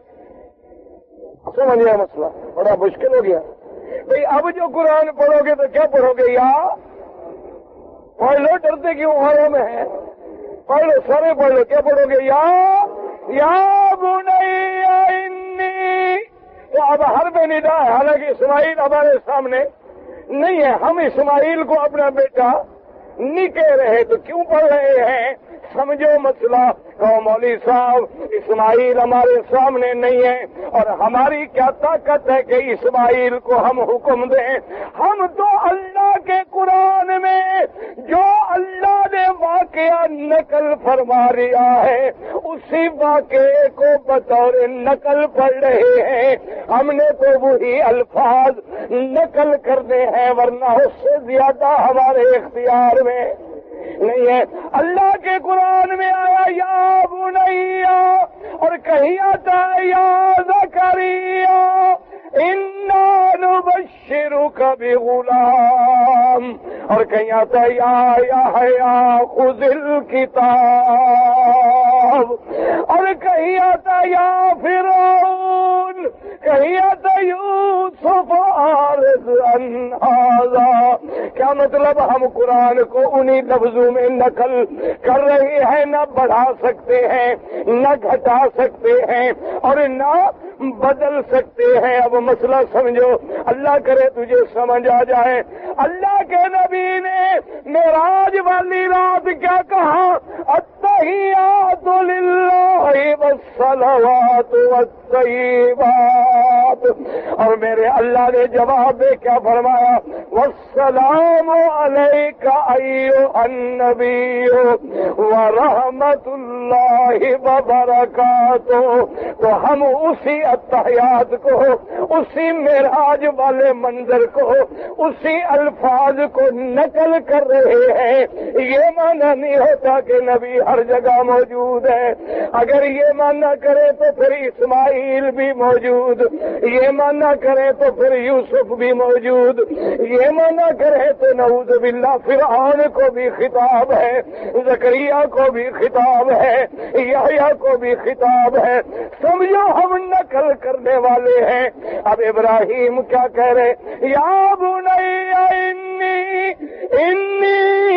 سمجھ گیا مسئلہ؟ بڑا مشکل ہو گیا بھئی۔ اب جو قرآن پڑھو گے تو کیا پڑھو گے؟ یا پڑھ لو، ڈرتے کیوں؟ حرم ہے، پڑھ لو، سارے پڑھ لو، کیا پڑھو گے؟ یا یا بنیا انی۔ تو اب حرف ندا ہے، حالانکہ اسماعیل ہمارے سامنے نہیں ہے، ہم اسماعیل کو اپنا بیٹا نہیں کہہ رہے، تو کیوں پڑھ رہے ہیں؟ سمجھو مسئلہ۔ کہو مولوی صاحب اسماعیل ہمارے سامنے نہیں ہے اور ہماری کیا طاقت ہے کہ اسماعیل کو ہم حکم دیں؟ ہم تو اللہ کے قرآن میں جو اللہ نے واقعہ نقل فرما رہا ہے اسی واقعے کو بطور نقل پڑھ رہے ہیں۔ ہم نے تو وہی الفاظ نقل کرنے ہیں، ورنہ اس سے زیادہ ہمارے اختیار میں نہیں ہے۔ اللہ کے قرآن میں آیا یا بنیا، اور کہیں آتا ہے یا زکریا انا نبشرک بغلام، اور کہیں آتا ہے یا یحییٰ خذ الکتاب، اور کہیں آتا ہے یا فرعون، کہیں آتا ہے یوسف اعرض عن ھذا۔ کیا مطلب؟ ہم قرآن کو انہی لفظوں میں نقل کر رہے ہیں، نہ بڑھا سکتے ہیں، نہ گھٹا سکتے ہیں، اور نہ بدل سکتے ہیں۔ اب مسئلہ سمجھو، اللہ کرے تجھے سمجھ آ جائے۔ اللہ کے نبی نے معراج والی رات کیا کہا؟ التحیات للہ والصلوات والطیبات، اور میرے اللہ نے جواب دے کیا فرمایا؟ والسلام علیک ایھا النبی ورحمۃ اللہ وبرکاتہ۔ تو ہم اسی التحیات کو، اسی معراج والے منظر کو، اسی الفاظ کو نقل کر رہے ہیں۔ یہ معنی نہیں ہوتا کہ نبی ہر جگہ موجود ہے۔ اگر یہ معنی کرے تو پھر اسماعیل بھی موجود، یہ مانا کریں تو پھر یوسف بھی موجود، یہ مانا کریں تو نعوذ باللہ فرعون کو بھی خطاب ہے، زکریا کو بھی خطاب ہے، یحییٰ کو بھی خطاب ہے۔ سمجھو ہم نقل کرنے والے ہیں۔ اب ابراہیم کیا کہہ رہے؟ یا بنی انی انی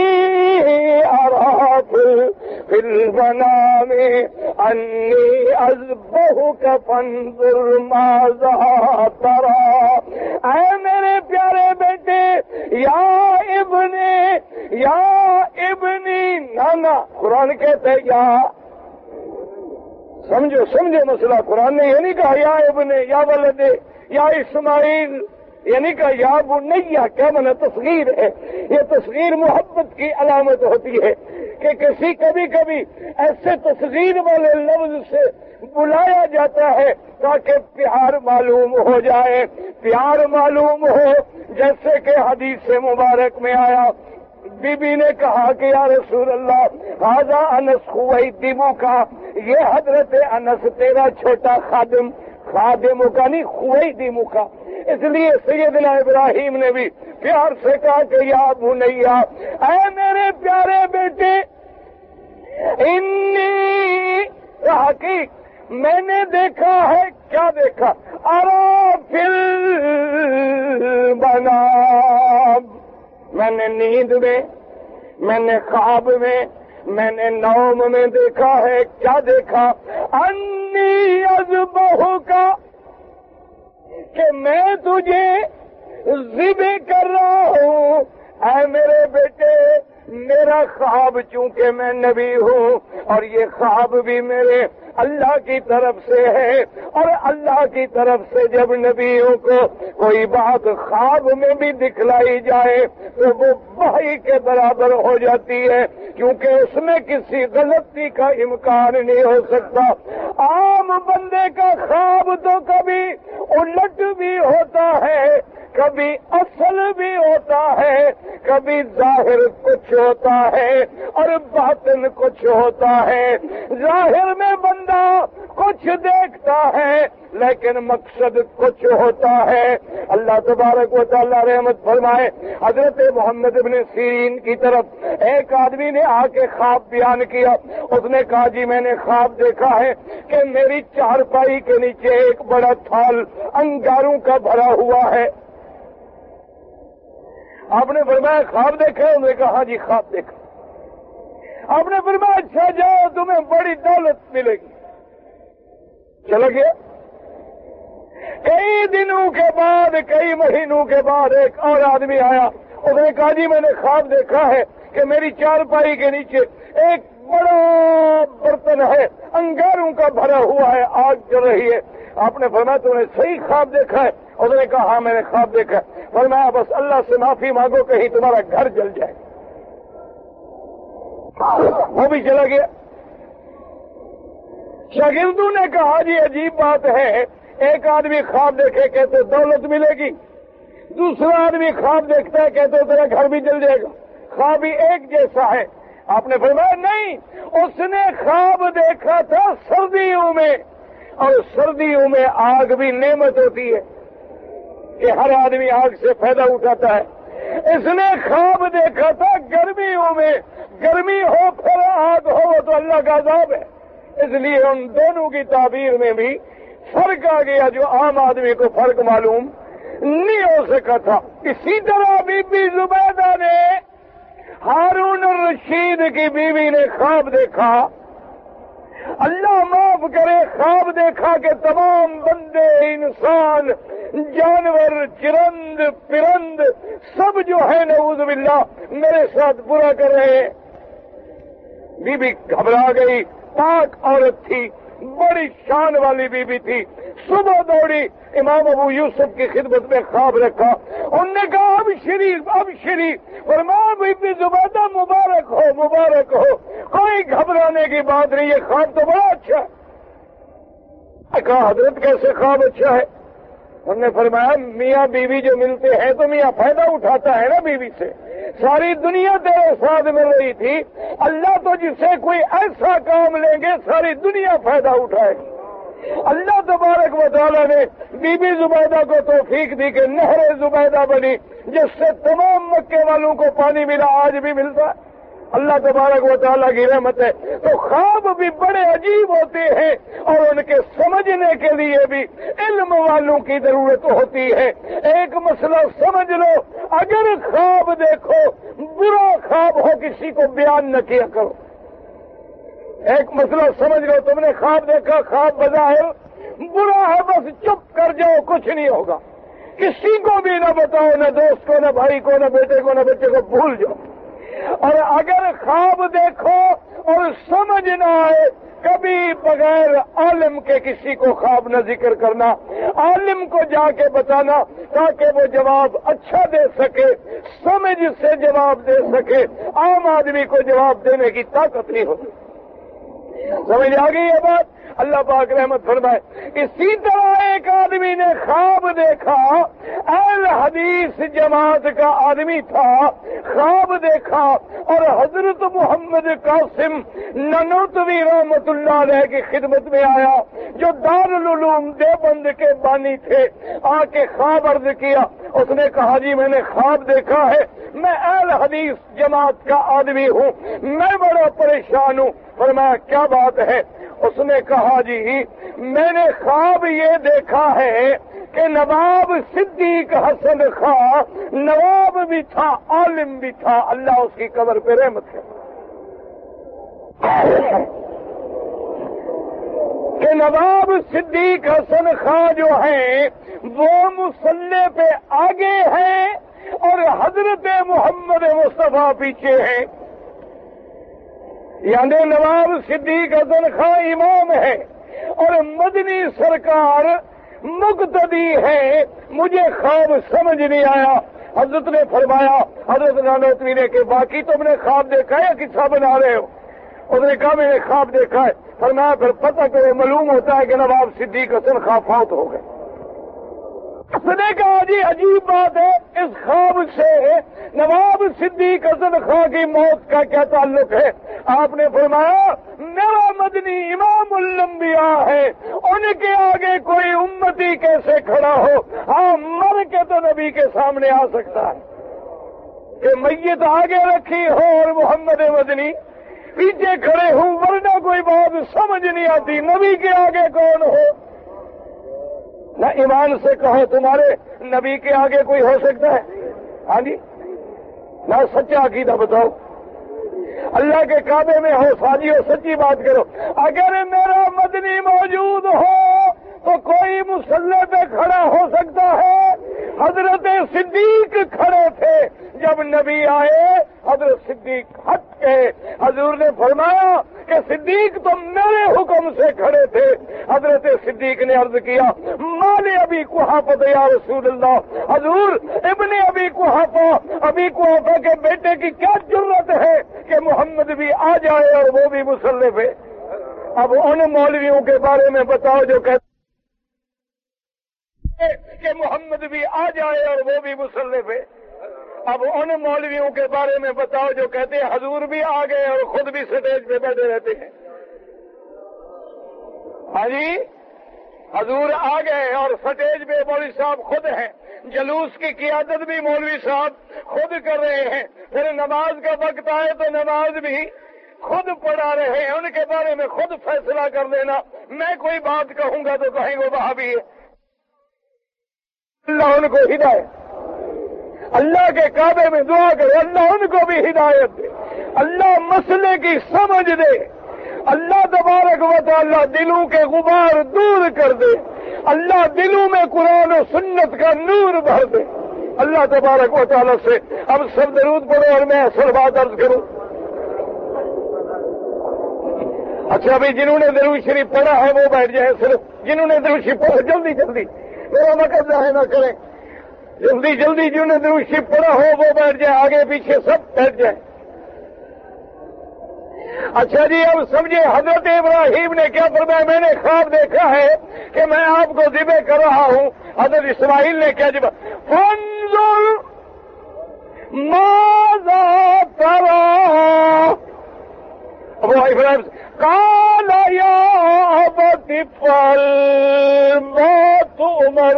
ارا فی المنام انی اذبحک فانظر ماذا تری۔ اے میرے پیارے بیٹے، یا ابنی یا ابنی، نانا قرآن کہتے ہیں یا، سمجھو سمجھو مسئلہ، قرآن نے یہ نہیں کہا یا ابنی یا ولدے یا اسماعیل، یعنی کہ یا بنیہ، کیا معنی تصغیر ہے؟ یہ تصغیر محبت کی علامت ہوتی ہے کہ کسی کبھی کبھی ایسے تصغیر والے لفظ سے بلایا جاتا ہے تاکہ پیار معلوم ہو جائے، پیار معلوم ہو۔ جیسے کہ حدیث مبارک میں آیا، بی بی نے کہا کہ یا رسول اللہ ھذا انس خویدمو کا، یہ حضرت انس تیرا چھوٹا خادم، خادموں کا نہیں خویدمو کا۔ اس لیے سیدنا ابراہیم نے بھی پیار سے کہا کہ یا بنیا، اے میرے پیارے بیٹے، انی حقیق میں نے دیکھا ہے، کیا دیکھا؟ ارا فی المنام، میں نے نیند میں، میں نے خواب میں، میں نے نوم میں دیکھا ہے۔ کیا دیکھا؟ انی اذبحک، کہ میں تجھے ذبح کر رہا ہوں۔ اے میرے بیٹے، میرا خواب، چونکہ میں نبی ہوں اور یہ خواب بھی میرے اللہ کی طرف سے ہے، اور اللہ کی طرف سے جب نبیوں کو کوئی بات خواب میں بھی دکھلائی جائے تو وہ وحی کے برابر ہو جاتی ہے، کیونکہ اس میں کسی غلطی کا امکان نہیں ہو سکتا۔ عام بندے کا خواب تو کبھی الٹ بھی ہوتا ہے، کبھی اصل بھی ہوتا ہے، کبھی ظاہر کچھ ہوتا ہے اور باطن کچھ ہوتا ہے۔ ظاہر میں بندہ کچھ دیکھتا ہے لیکن مقصد کچھ ہوتا ہے۔ اللہ تبارک و تعالی رحمت فرمائے، حضرت محمد ابن سیرین کی طرف ایک آدمی نے آ کے خواب بیان کیا۔ اس نے کہا جی میں نے خواب دیکھا ہے کہ میری چارپائی کے نیچے ایک بڑا تھال انگاروں کا بھرا ہوا ہے۔ آپ نے فرمایا خواب دیکھا؟ انہوں نے کہا ہاں جی خواب دیکھا۔ آپ نے فرمایا اچھا جاؤ تمہیں بڑی دولت ملے گی۔ چلا گیا۔ کئی دنوں کے بعد، کئی مہینوں کے بعد ایک اور آدمی آیا، اس نے کہا جی میں نے خواب دیکھا ہے کہ میری چارپائی کے نیچے ایک بڑا برتن ہے، انگاروں کا بھرا ہوا ہے، آگ چل رہی ہے۔ آپ نے فرمایا تم نے صحیح خواب دیکھا ہے؟ اس نے کہا ہاں میں نے خواب دیکھا ہے۔ فرمایا بس اللہ سے معافی مانگو کہیں تمہارا گھر جل جائے۔ وہ بھی چلا گیا۔ شاگردوں نے کہا جی عجیب بات ہے، ایک آدمی خواب دیکھے کہتے دولت ملے گی، دوسرا آدمی خواب دیکھتا ہے کہتے تیرا گھر بھی جل جائے گا، خواب بھی ایک جیسا ہے۔ آپ نے فرمایا نہیں، اس نے خواب دیکھا تھا سردیوں میں، اور سردیوں میں آگ بھی نعمت ہوتی ہے کہ ہر آدمی آگ سے فائدہ اٹھاتا ہے۔ اس نے خواب دیکھا تھا گرمیوں میں، گرمی ہو پھر آگ ہو تو اللہ کا عذاب ہے۔ اس لیے ان دونوں کی تعبیر میں بھی فرق آ گیا جو عام آدمی کو فرق معلوم نہیں ہو سکا تھا۔ اسی طرح بی بی زبیدہ نے، ہارون الرشید کی بیوی نے خواب دیکھا، اللہ معاف کرے، خواب دیکھا کہ تمام بندے، انسان، جانور، چرند پرند سب جو ہے نعوذ باللہ میرے ساتھ برا کر رہے ہیں۔ بی بی گھبرا گئی، پاک عورت تھی، بڑی شان والی بی بی تھی، صبح دوڑی امام ابو یوسف کی خدمت میں خواب رکھا۔ انہوں نے کہا اب شریف اب شریف فرمایا بی بی زبیدہ مبارک ہو مبارک ہو، کوئی گھبرانے کی بات نہیں، یہ خواب تو بڑا اچھا ہے۔ کہا حضرت کیسے خواب اچھا ہے؟ انہوں نے فرمایا میاں بیوی جو ملتے ہیں تو میاں فائدہ اٹھاتا ہے نا بیوی سے، ساری دنیا تیرے ساتھ مل رہی تھی، اللہ تو جسے کوئی ایسا کام لیں گے ساری دنیا فائدہ اٹھائے گی۔ اللہ تبارک و تعالیٰ نے بی بی زبیدہ کو توفیق دی کہ نہر زبیدہ بنی جس سے تمام مکے والوں کو پانی ملا، آج بھی ملتا ہے۔ اللہ تبارک و تعالیٰ کی رحمت ہے۔ تو خواب بھی بڑے عجیب ہوتے ہیں اور ان کے سمجھنے کے لیے بھی علم والوں کی ضرورت ہوتی ہے۔ ایک مسئلہ سمجھ لو، اگر خواب دیکھو، برا خواب ہو کسی کو بیان نہ کیا کرو۔ ایک مسئلہ سمجھ لو، تم نے خواب دیکھا، خواب بظاہر برا ہے، بس چپ کر جاؤ، کچھ نہیں ہوگا، کسی کو بھی نہ بتاؤ، نہ دوست کو، نہ بھائی کو، نہ بیٹے کو، نہ بچے کو، بھول جاؤ۔ اور اگر خواب دیکھو اور سمجھ نہ آئے، کبھی بغیر عالم کے کسی کو خواب نہ ذکر کرنا، عالم کو جا کے بتانا تاکہ وہ جواب اچھا دے سکے، سمجھ سے جواب دے سکے۔ عام آدمی کو جواب دینے کی طاقت نہیں ہوتی۔ سمجھ آ گئی یہ بات؟ اللہ پاک رحمت فرمائے۔ اسی طرح ایک آدمی نے خواب دیکھا، اہل حدیث جماعت کا آدمی تھا، خواب دیکھا اور حضرت محمد قاسم نانوتوی رحمت اللہ علیہ کی خدمت میں آیا، جو دارالعلوم دیوبند کے بانی تھے، آ کے خواب عرض کیا۔ اس نے کہا جی میں نے خواب دیکھا ہے، میں اہل حدیث جماعت کا آدمی ہوں، میں بڑا پریشان ہوں۔ فرمایا کیا بات ہے؟ اس نے کہا جی میں نے خواب یہ دیکھا ہے کہ نواب صدیق حسن خان نواب بھی تھا، عالم بھی تھا، اللہ اس کی قبر پہ رحمت کرے، کہ نواب صدیق حسن خان جو ہیں وہ مصلی پہ آگے ہیں اور حضرت محمد مصطفیٰ پیچھے ہیں۔ یعنی نواب صدیق حسن خان امام ہے اور مدنی سرکار مقتدی ہے۔ مجھے خواب سمجھ نہیں آیا۔ حضرت نے فرمایا، حضرت نانوتوی نے، کہ باقی تم نے خواب دیکھا ہے یا قصہ بنا رہے ہو؟ اس نے کہا میں نے خواب دیکھا ہے۔ فرمایا پھر پتہ کرو، معلوم ہوتا ہے کہ نواب صدیق حسن خان فوت ہو گئے۔ اس نے کہا جی عجیب بات ہے، اس خواب سے نواب صدیق حسن خان کی موت کا کیا تعلق ہے؟ آپ نے فرمایا میرا مدنی امام الانبیاء ہے، ان کے آگے کوئی امتی کیسے کھڑا ہو؟ ہاں مر کے تو نبی کے سامنے آ سکتا ہے، کہ میت آگے رکھی ہو اور محمد مدنی پیچھے کھڑے ہوں، ورنہ کوئی بات سمجھ نہیں آتی، نبی کے آگے کون ہو؟ نہ ایمان سے کہو تمہارے نبی کے آگے کوئی ہو سکتا ہے؟ ہاں جی، نہ سچا عقیدہ بتاؤ، اللہ کے کعبے میں ہو، ساجی ہو، سچی بات کرو۔ اگر میرا مدنی موجود ہو تو کوئی مصلی پہ کھڑا ہو سکتا ہے؟ حضرت صدیق کھڑے تھے، جب نبی آئے حضرت صدیق ہٹ گئے۔ حضور نے فرمایا کہ صدیق تم میرے حکم سے کھڑے تھے۔ حضرت صدیق نے عرض کیا مال ابی قحافہ یا رسول اللہ، حضور ابن ابی قحافہ، ابی قحافہ کے بیٹے کی کیا جرت ہے کہ محمد بھی آ جائے اور وہ بھی مصلی پہ؟ اب ان مولویوں کے بارے میں بتاؤ جو کہتے کہ محمد بھی آ جائے اور وہ بھی مصلی پہ۔ اب ان مولویوں کے بارے میں بتاؤ جو کہتے ہیں حضور بھی آ گئے اور خود بھی سٹیج پہ بیٹھے رہتے ہیں۔ ہاں جی، حضور آ گئے اور سٹیج پہ مولوی صاحب خود ہیں، جلوس کی قیادت بھی مولوی صاحب خود کر رہے ہیں، پھر نماز کا وقت آئے تو نماز بھی خود پڑھا رہے ہیں، ان کے بارے میں خود فیصلہ کر لینا۔ میں کوئی بات کہوں گا تو کہیں گے وہابی ہے۔ اللہ ان کو ہدایت، اللہ کے کعبے میں دعا کرو اللہ ان کو بھی ہدایت دے، اللہ مسئلے کی سمجھ دے، اللہ تبارک و تعالی دلوں کے غبار دور کر دے، اللہ دلوں میں قرآن و سنت کا نور بھر دے۔ اللہ تبارک و تعالی سے اب سب درود پڑھو اور میں اصل بات عرض کروں۔ اچھا بھائی، جنہوں نے درود شریف پڑھا ہے وہ بیٹھ جائیں، صرف جنہوں نے درود شریف پڑھا جلدی جلدی، میرا وقت ضائع نہ کریں، جلدی جلدی جنہوں نے درود شریف پڑھا ہو وہ بیٹھ جائیں، آگے پیچھے سب بیٹھ جائیں۔ اچھا جی، اب سمجھے حضرت ابراہیم نے کیا فرمایا؟ میں نے خواب دیکھا ہے کہ میں آپ کو ذبح کر رہا ہوں۔ حضرت اسماعیل نے کیا جواب؟ فانظر ماذا ترى، وہ ابراہیم قال یا ابت افعل ما تؤمر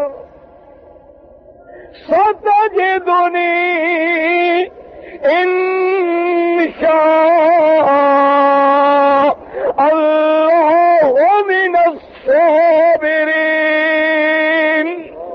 ستجدنی ان شاء اللہ من الصابرین.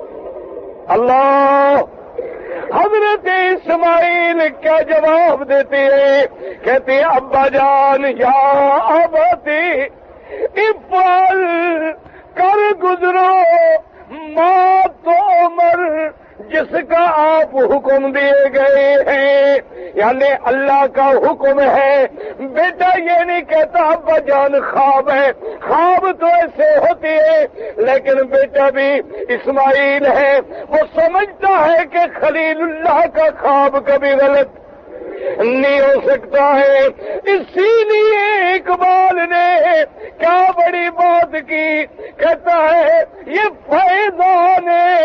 اللہ حضرت اسماعیل کیا جواب دیتے ہیں؟ کہتے ہیں ابا جان یا ابتی افعل کر گزرو ما تؤمر جس کا آپ حکم دیے گئے ہیں، یعنی اللہ کا حکم ہے. بیٹا یہ نہیں کہتا ابا جان خواب ہے، خواب تو ایسے ہوتی ہے، لیکن بیٹا بھی اسماعیل ہے، وہ سمجھتا ہے کہ خلیل اللہ کا خواب کبھی غلط نہیں ہو سکتا ہے. اسی لیے اقبال نے کیا بڑی بات کی، کہتا ہے یہ فیضان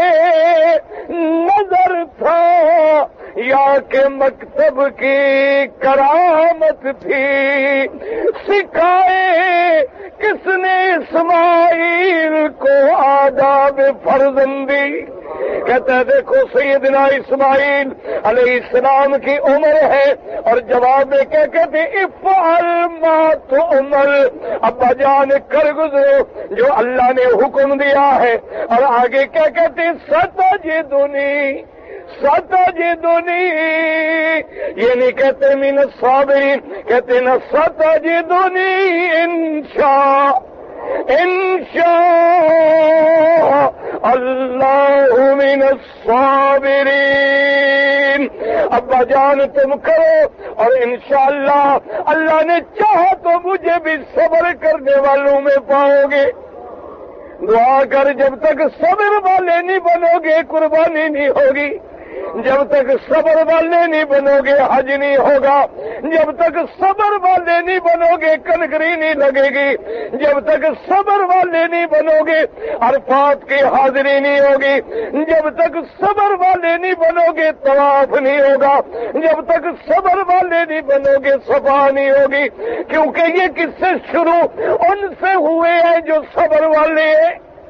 نظر تھا یا کہ مکتب کی کرامت تھی، سکھائے کس نے اسماعیل کو آداب فرزندی. کہتا ہے دیکھو سیدنا اسماعیل علیہ السلام کی عمر ہے اور جواب میں کیا کہتے افعل ما تؤمر، ابا جان کر گزرو جو اللہ نے حکم دیا ہے. اور آگے کیا کہتے ستجدنی ستجدنی، یہ نہیں کہتے من الصابرین، کہتے نا ستجدنی انشاء انشاء اللہ من الصابرین. ابا جان تم کرو اور انشاءاللہ اللہ نے چاہا تو مجھے بھی صبر کرنے والوں میں پاؤ گے. دعا کر جب تک صبر والے نہیں بنو گے قربانی نہیں ہوگی، جب تک صبر والے نہیں بنو گے حج نہیں ہوگا، جب تک صبر والے نہیں بنو گے کنکری نہیں لگے گی، جب تک صبر والے نہیں بنو گے عرفات کی حاضری نہیں ہوگی، جب تک صبر والے نہیں بنو گے طواف نہیں ہوگا، جب تک صبر والے نہیں بنو گے صفا نہیں ہوگی. کیونکہ یہ کس سے شروع ان سے ہوئے ہیں جو صبر والے ہیں.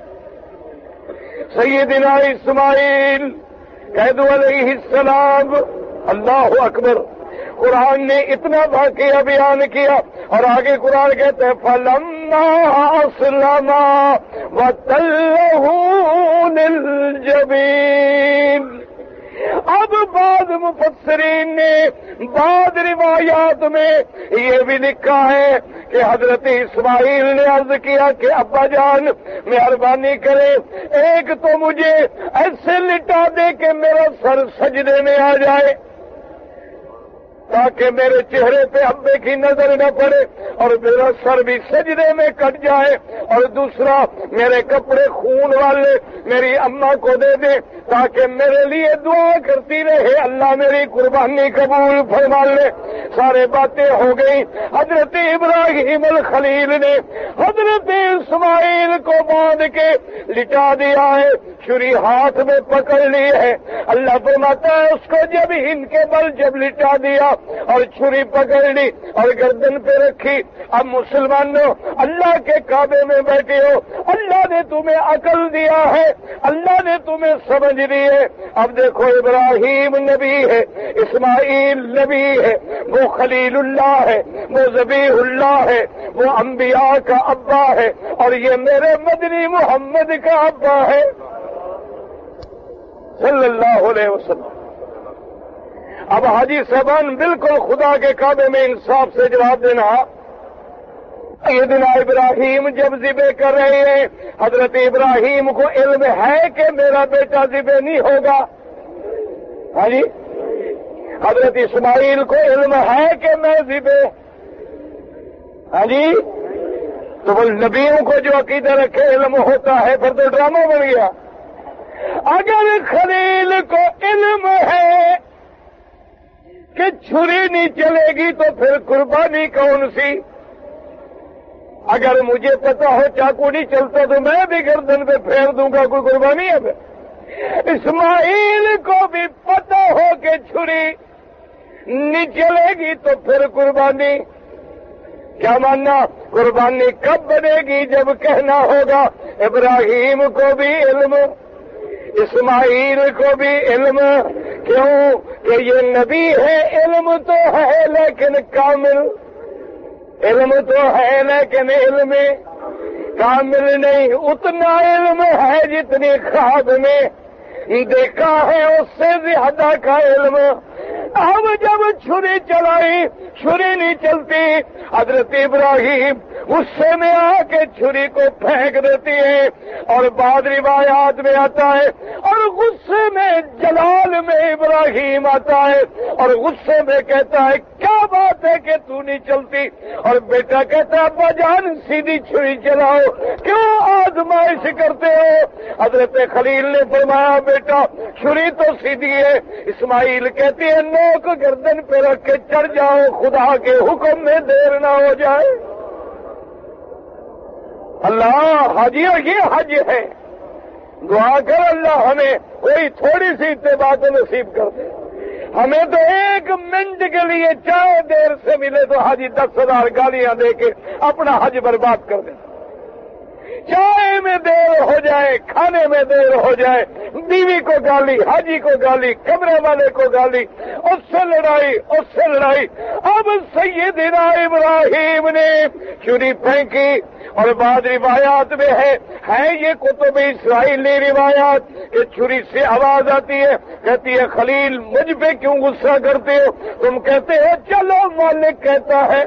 سیدنا اسماعیل قید علیہ السلام، اللہ اکبر. قرآن نے اتنا واقعہ بیان کیا اور آگے قرآن کہتے ہیں فَلَمَّا أَسْلَمَا وَتَلَّهُ لِلْجَبِينِ. اب بعض مفسرین نے بعض روایات میں یہ بھی لکھا ہے کہ حضرت اسماعیل نے عرض کیا کہ ابا جان مہربانی کرے ایک تو مجھے ایسے لٹا دے کہ میرا سر سجدے میں آ جائے تاکہ میرے چہرے پہ ابے کی نظر نہ پڑے اور میرا سر بھی سجدے میں کٹ جائے، اور دوسرا میرے کپڑے خون والے میری اماں کو دے دے تاکہ میرے لیے دعا کرتی رہے اللہ میری قربانی قبول فرما لے. سارے باتیں ہو گئی. حضرت ابراہیم الخلیل نے حضرت اسماعیل کو باندھ کے لٹا دیا ہے، چھری ہاتھ میں پکڑ لی ہے. اللہ فرماتا ہے اس کو جب ان کے بل جب لٹا دیا اور چھری پکڑ لی اور گردن پہ رکھی. اب مسلمانوں اللہ کے کعبے میں بیٹھے ہو، اللہ نے تمہیں عقل دیا ہے، اللہ نے تمہیں سمجھ دی ہے. اب دیکھو ابراہیم نبی ہے، اسماعیل نبی ہے، وہ خلیل اللہ ہے، وہ ذبیح اللہ ہے، وہ انبیاء کا ابا ہے، اور یہ میرے مدنی محمد کا ابا ہے صلی اللہ علیہ وسلم. اب حاجی صاحبان بالکل خدا کے کعبے میں انصاف سے جواب دینا. سیدنا ابراہیم جب ذبح کر رہے ہیں حضرت ابراہیم کو علم ہے کہ میرا بیٹا ذبح نہیں ہوگا. ہاں جی حضرت اسماعیل کو علم ہے کہ میں ذبح. ہاں جی تو وہ نبیوں کو جو عقیدہ رکھے علم ہوتا ہے پھر تو ڈرامہ بن گیا. اگر خلیل کو علم ہے کہ چھری نہیں چلے گی تو پھر قربانی کون سی؟ اگر مجھے پتا ہو چاقو نہیں چلتا تو میں بھی گردن پہ پھیر دوں گا، کوئی قربانی ہے پھر؟ اسماعیل کو بھی پتا ہو کہ چھری نہیں چلے گی تو پھر قربانی. کیا ماننا؟ قربانی کب بنے گی؟ جب کہنا ہوگا ابراہیم کو بھی علم، اسماعیل کو بھی علم. کیوں کہ یہ نبی ہے. علم تو ہے لیکن کامل، علم تو ہے لیکن علم کامل نہیں. اتنا علم ہے جتنی خواب میں دیکھا ہے اس سے زیادہ کا علم. اب جب چھری چلائی چھری نہیں چلتی. حضرت ابراہیم غصے میں آ کے چھری کو پھینک دیتی ہے اور بعض روایات میں آتا ہے اور غصے میں جلال میں ابراہیم آتا ہے اور غصے میں کہتا ہے کیا بات ہے کہ تو نہیں چلتی؟ اور بیٹا کہتا ہے ابا جان سیدھی چھری چلاؤ، کیوں آزمائش کرتے ہو؟ حضرت خلیل نے فرمایا بیٹا چھری تو سیدھی ہے. اسماعیل کہتی ہے نوک گردن پہ رکھ کے چڑھ جاؤ، خدا کے حکم میں دیر نہ ہو جائے. اللہ حجی یہ حج ہے. دعا کر اللہ ہمیں کوئی تھوڑی سی اتباع نصیب کر دے. ہمیں تو ایک منٹ کے لیے چاہے دیر سے ملے تو حاجی دس ہزار گالیاں دے کے اپنا حج برباد کر دیں. چائے میں دیر ہو جائے، کھانے میں دیر ہو جائے، بیوی کو گالی، حاجی کو گالی، کمرے والے کو گالی، اس سے لڑائی اس سے لڑائی. اب سیدنا ابراہیم نے چھری پھینکی اور بعض روایات میں ہے ہے یہ کتب اسرائیلی روایات کہ چھری سے آواز آتی ہے، کہتی ہے خلیل مجھ پہ کیوں غصہ کرتے ہو؟ تم کہتے ہو چلو مالک کہتا ہے،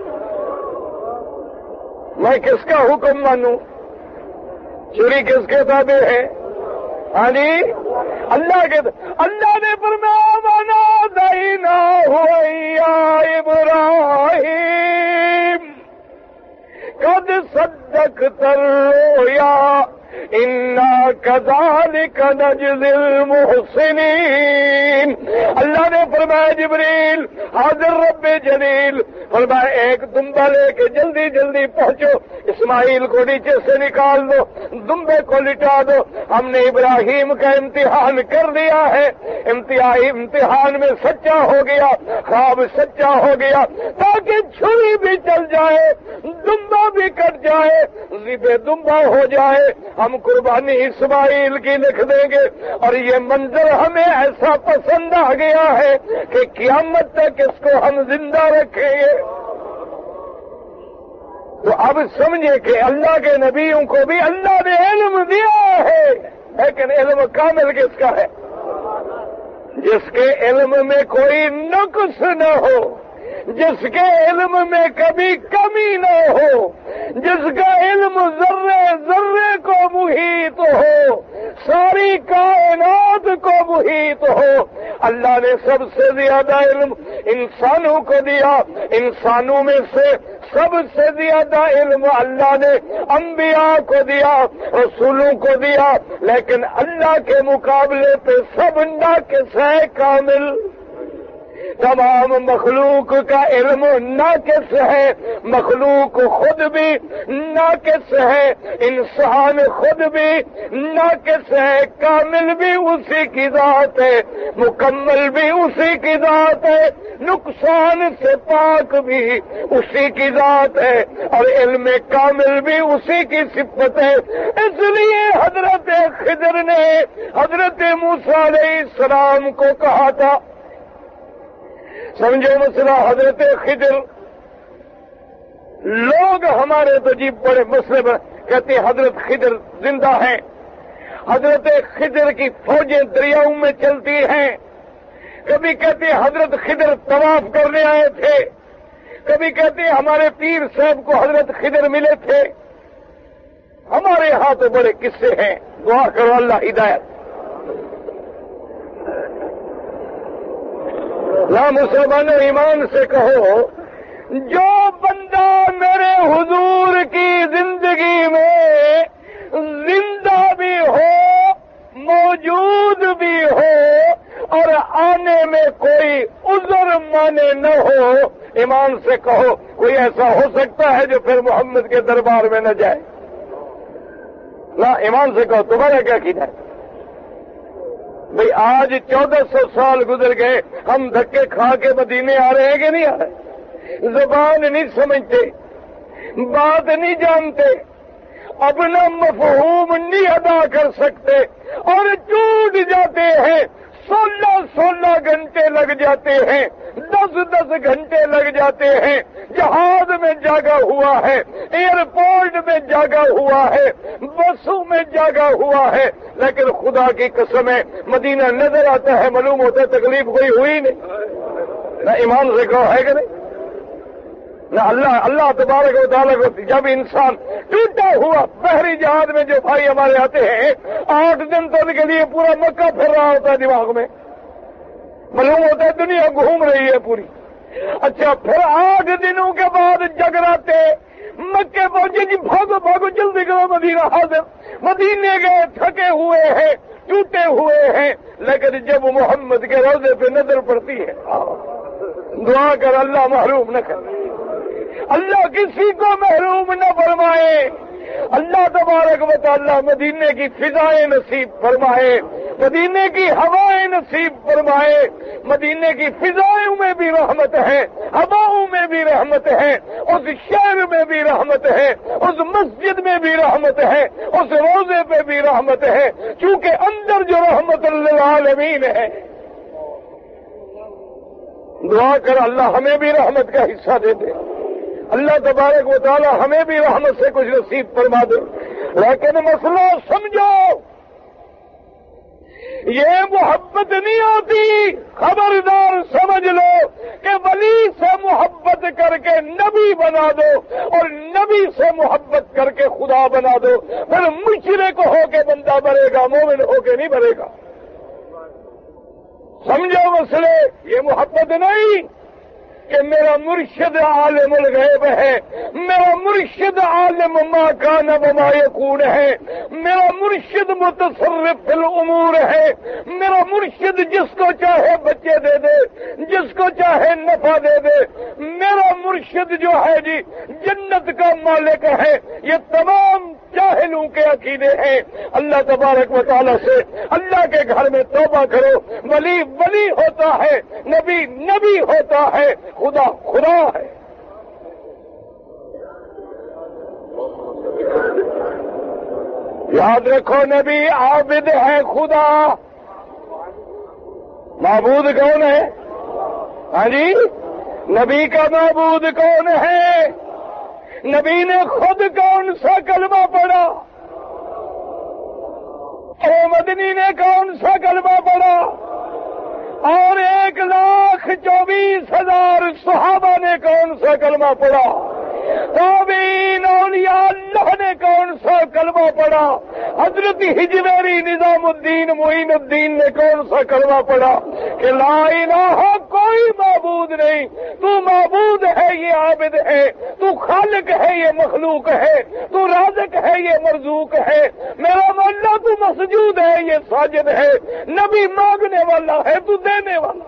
میں کس کا حکم مانوں؟ چھری کس کے تابع ہے؟ ہاں جی اللہ کے. اللہ نے فرمایا ونادینا یا ابراہیم قد صدقت الرؤیا انا کذالک نجزی المحسنین. اللہ نے فرمایا جبریل حاضر رب جلیل فرمایا ایک دمبا لے کے جلدی جلدی پہنچو، اسماعیل کو نیچے سے نکال دو، دمبے کو لٹا دو. ہم نے ابراہیم کا امتحان کر دیا ہے، امتحان امتحان میں سچا ہو گیا، خواب سچا ہو گیا تاکہ چھری بھی چل جائے، دمبا بھی کٹ جائے، ذبح دمبا ہو جائے. ہم قربانی اسماعیل کی لکھ دیں گے اور یہ منظر ہمیں ایسا پسند آ گیا ہے کہ قیامت تک اس کو ہم زندہ رکھیں گے. تو اب سمجھے کہ اللہ کے نبیوں کو بھی اللہ نے علم دیا ہے، لیکن علم کامل کس کا ہے؟ جس کے علم میں کوئی نقص نہ ہو، جس کے علم میں کبھی کمی نہ ہو، جس کا علم ذرے ذرے کو محیط ہو، ساری کائنات کو محیط ہو. اللہ نے سب سے زیادہ علم انسانوں کو دیا. انسانوں میں سے سب سے زیادہ علم اللہ نے انبیاء کو دیا، رسولوں کو دیا، لیکن اللہ کے مقابلے پہ سب ناقص ہے کامل. تمام مخلوق کا علم ناقص ہے، مخلوق خود بھی ناقص ہے، انسان خود بھی ناقص ہے، کامل بھی اسی کی ذات ہے، مکمل بھی اسی کی ذات ہے، نقصان سے پاک بھی اسی کی ذات ہے اور علم کامل بھی اسی کی صفت ہے. اس لیے حضرت خضر نے حضرت موسیٰ علیہ السلام کو کہا تھا، سمجھو مسئلہ حضرت خضر. لوگ ہمارے تو جی بڑے مسئلے پر کہتے ہیں حضرت خضر زندہ ہیں، حضرت خضر کی فوجیں دریاؤں میں چلتی ہیں. کبھی کہتے ہیں حضرت خضر طواف کرنے آئے تھے، کبھی کہتے ہیں ہمارے پیر صاحب کو حضرت خضر ملے تھے. ہمارے ہاں تو بڑے قصے ہیں. دعا کرو اللہ ہدایت. لا مسلمانوں ایمان سے کہو جو بندہ میرے حضور کی زندگی میں زندہ بھی ہو، موجود بھی ہو اور آنے میں کوئی عذر مانے نہ ہو، ایمان سے کہو کوئی ایسا ہو سکتا ہے جو پھر محمد کے دربار میں نہ جائے؟ لا ایمان سے کہو تمہارا کیا کیا ہے؟ بھئی آج چودہ سو سال گزر گئے، ہم دھکے کھا کے مدینے آ رہے ہیں کہ نہیں آ رہے؟ زبان نہیں سمجھتے، بات نہیں جانتے، اپنا مفہوم نہیں ادا کر سکتے اور ٹوٹ جاتے ہیں. سولہ سولہ گھنٹے لگ جاتے ہیں، دس دس گھنٹے لگ جاتے ہیں. جہاز میں جاگا ہوا ہے، ایئرپورٹ میں جاگا ہوا ہے، بسوں میں جاگا ہوا ہے، لیکن خدا کی قسم ہے مدینہ نظر آتا ہے، معلوم ہوتا ہے تکلیف کوئی ہوئی نہیں. نہ ایمان سے کہو ہے کہ نہیں؟ نہ اللہ اللہ تبارک و تعالیٰ کو جب انسان ٹوٹا ہوا بحری جہاز میں جو بھائی ہمارے آتے ہیں آٹھ دن تو ان کے لیے پورا مکہ پھر رہا ہوتا ہے دماغ میں، معلوم ہوتا ہے دنیا گھوم رہی ہے پوری. اچھا پھر آٹھ دنوں کے بعد جگراتے مکے پہنچے جی بھاگو بھاگو جلدی کرو مدینہ حاضر. مدینے گئے تھکے ہوئے ہیں، ٹوٹے ہوئے ہیں، لیکن جب محمد کے روضے پہ نظر پڑتی ہے دعا کر اللہ محروم نہ کر، اللہ کسی کو محروم نہ فرمائے. اللہ تبارک و تعالیٰ مدینے کی فضائیں نصیب فرمائے، مدینے کی ہوائیں نصیب فرمائے. مدینے کی فضائوں میں بھی رحمت ہے، ہواؤں میں بھی رحمت ہے، اس شہر میں بھی رحمت ہے، اس مسجد میں بھی رحمت ہے، اس روزے پہ بھی رحمت ہے، چونکہ اندر جو رحمت للعالمین ہے. دعا کر اللہ ہمیں بھی رحمت کا حصہ دے دے، اللہ تبارک و تعالی ہمیں بھی رحمت سے کچھ نصیب فرما دے. لیکن مسئلہ سمجھو، یہ محبت نہیں ہوتی. خبردار سمجھ لو کہ ولی سے محبت کر کے نبی بنا دو اور نبی سے محبت کر کے خدا بنا دو، پھر مشرک ہو کے بندہ بنے گا، مومن ہو کے نہیں بنے گا. سمجھو مسئلے، یہ محبت نہیں کہ میرا مرشد عالم الغیب ہے، میرا مرشد عالم ما کان و ما یکون ہے، میرا مرشد متصرف فی الامور ہے، میرا مرشد جس کو چاہے بچے دے دے، جس کو چاہے نفع دے دے، میرا مرشد جو ہے جی جنت کا مالک ہے. یہ تمام جاہلوں کے عقیدے ہیں. اللہ تبارک و تعالیٰ سے اللہ کے گھر میں توبہ کرو. ولی ولی ہوتا ہے، نبی نبی ہوتا ہے، خدا خدا ہے. یاد رکھو نبی عابد ہے، خدا معبود کون ہے؟ ہاں جی، نبی کا معبود کون ہے؟ نبی نے خود کون سا کلمہ پڑھا؟ او مدنی نے کون سا کلمہ پڑھا؟ اور ایک لاکھ چوبیس ہزار صحابہ نے کون سا کلمہ پڑھا؟ تابعین اولیاء اللہ نے کون سا کلمہ پڑھا؟ حضرت ہجویری نظام الدین معین الدین نے کون سا کلمہ پڑھا کہ لا الہ کوئی معبود نہیں، تو معبود ہے یہ عابد ہے، تو خالق ہے یہ مخلوق ہے، تو رازق ہے یہ مرزوق ہے، میرا مولا تو مسجود ہے یہ ساجد ہے. نبی مانگنے والا ہے، تو دینے والا.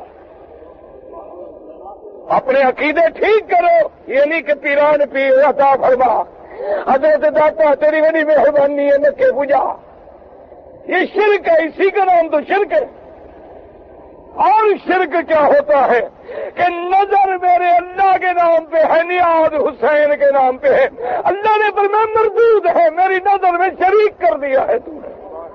اپنے عقیدے ٹھیک کرو، یہ نہیں کہ پیران پی عطا فرما، حضرت داتا تیری بڑی مہربانی ہے نکے پوجا. یہ شرک ہے، اسی کا نام تو شرک ہے. اور شرک کیا ہوتا ہے کہ نظر میرے اللہ کے نام پہ ہے، نیاز حسین کے نام پہ ہے. اللہ نے فرمایا مردود ہے، میری نظر میں شریک کر دیا ہے تو نے.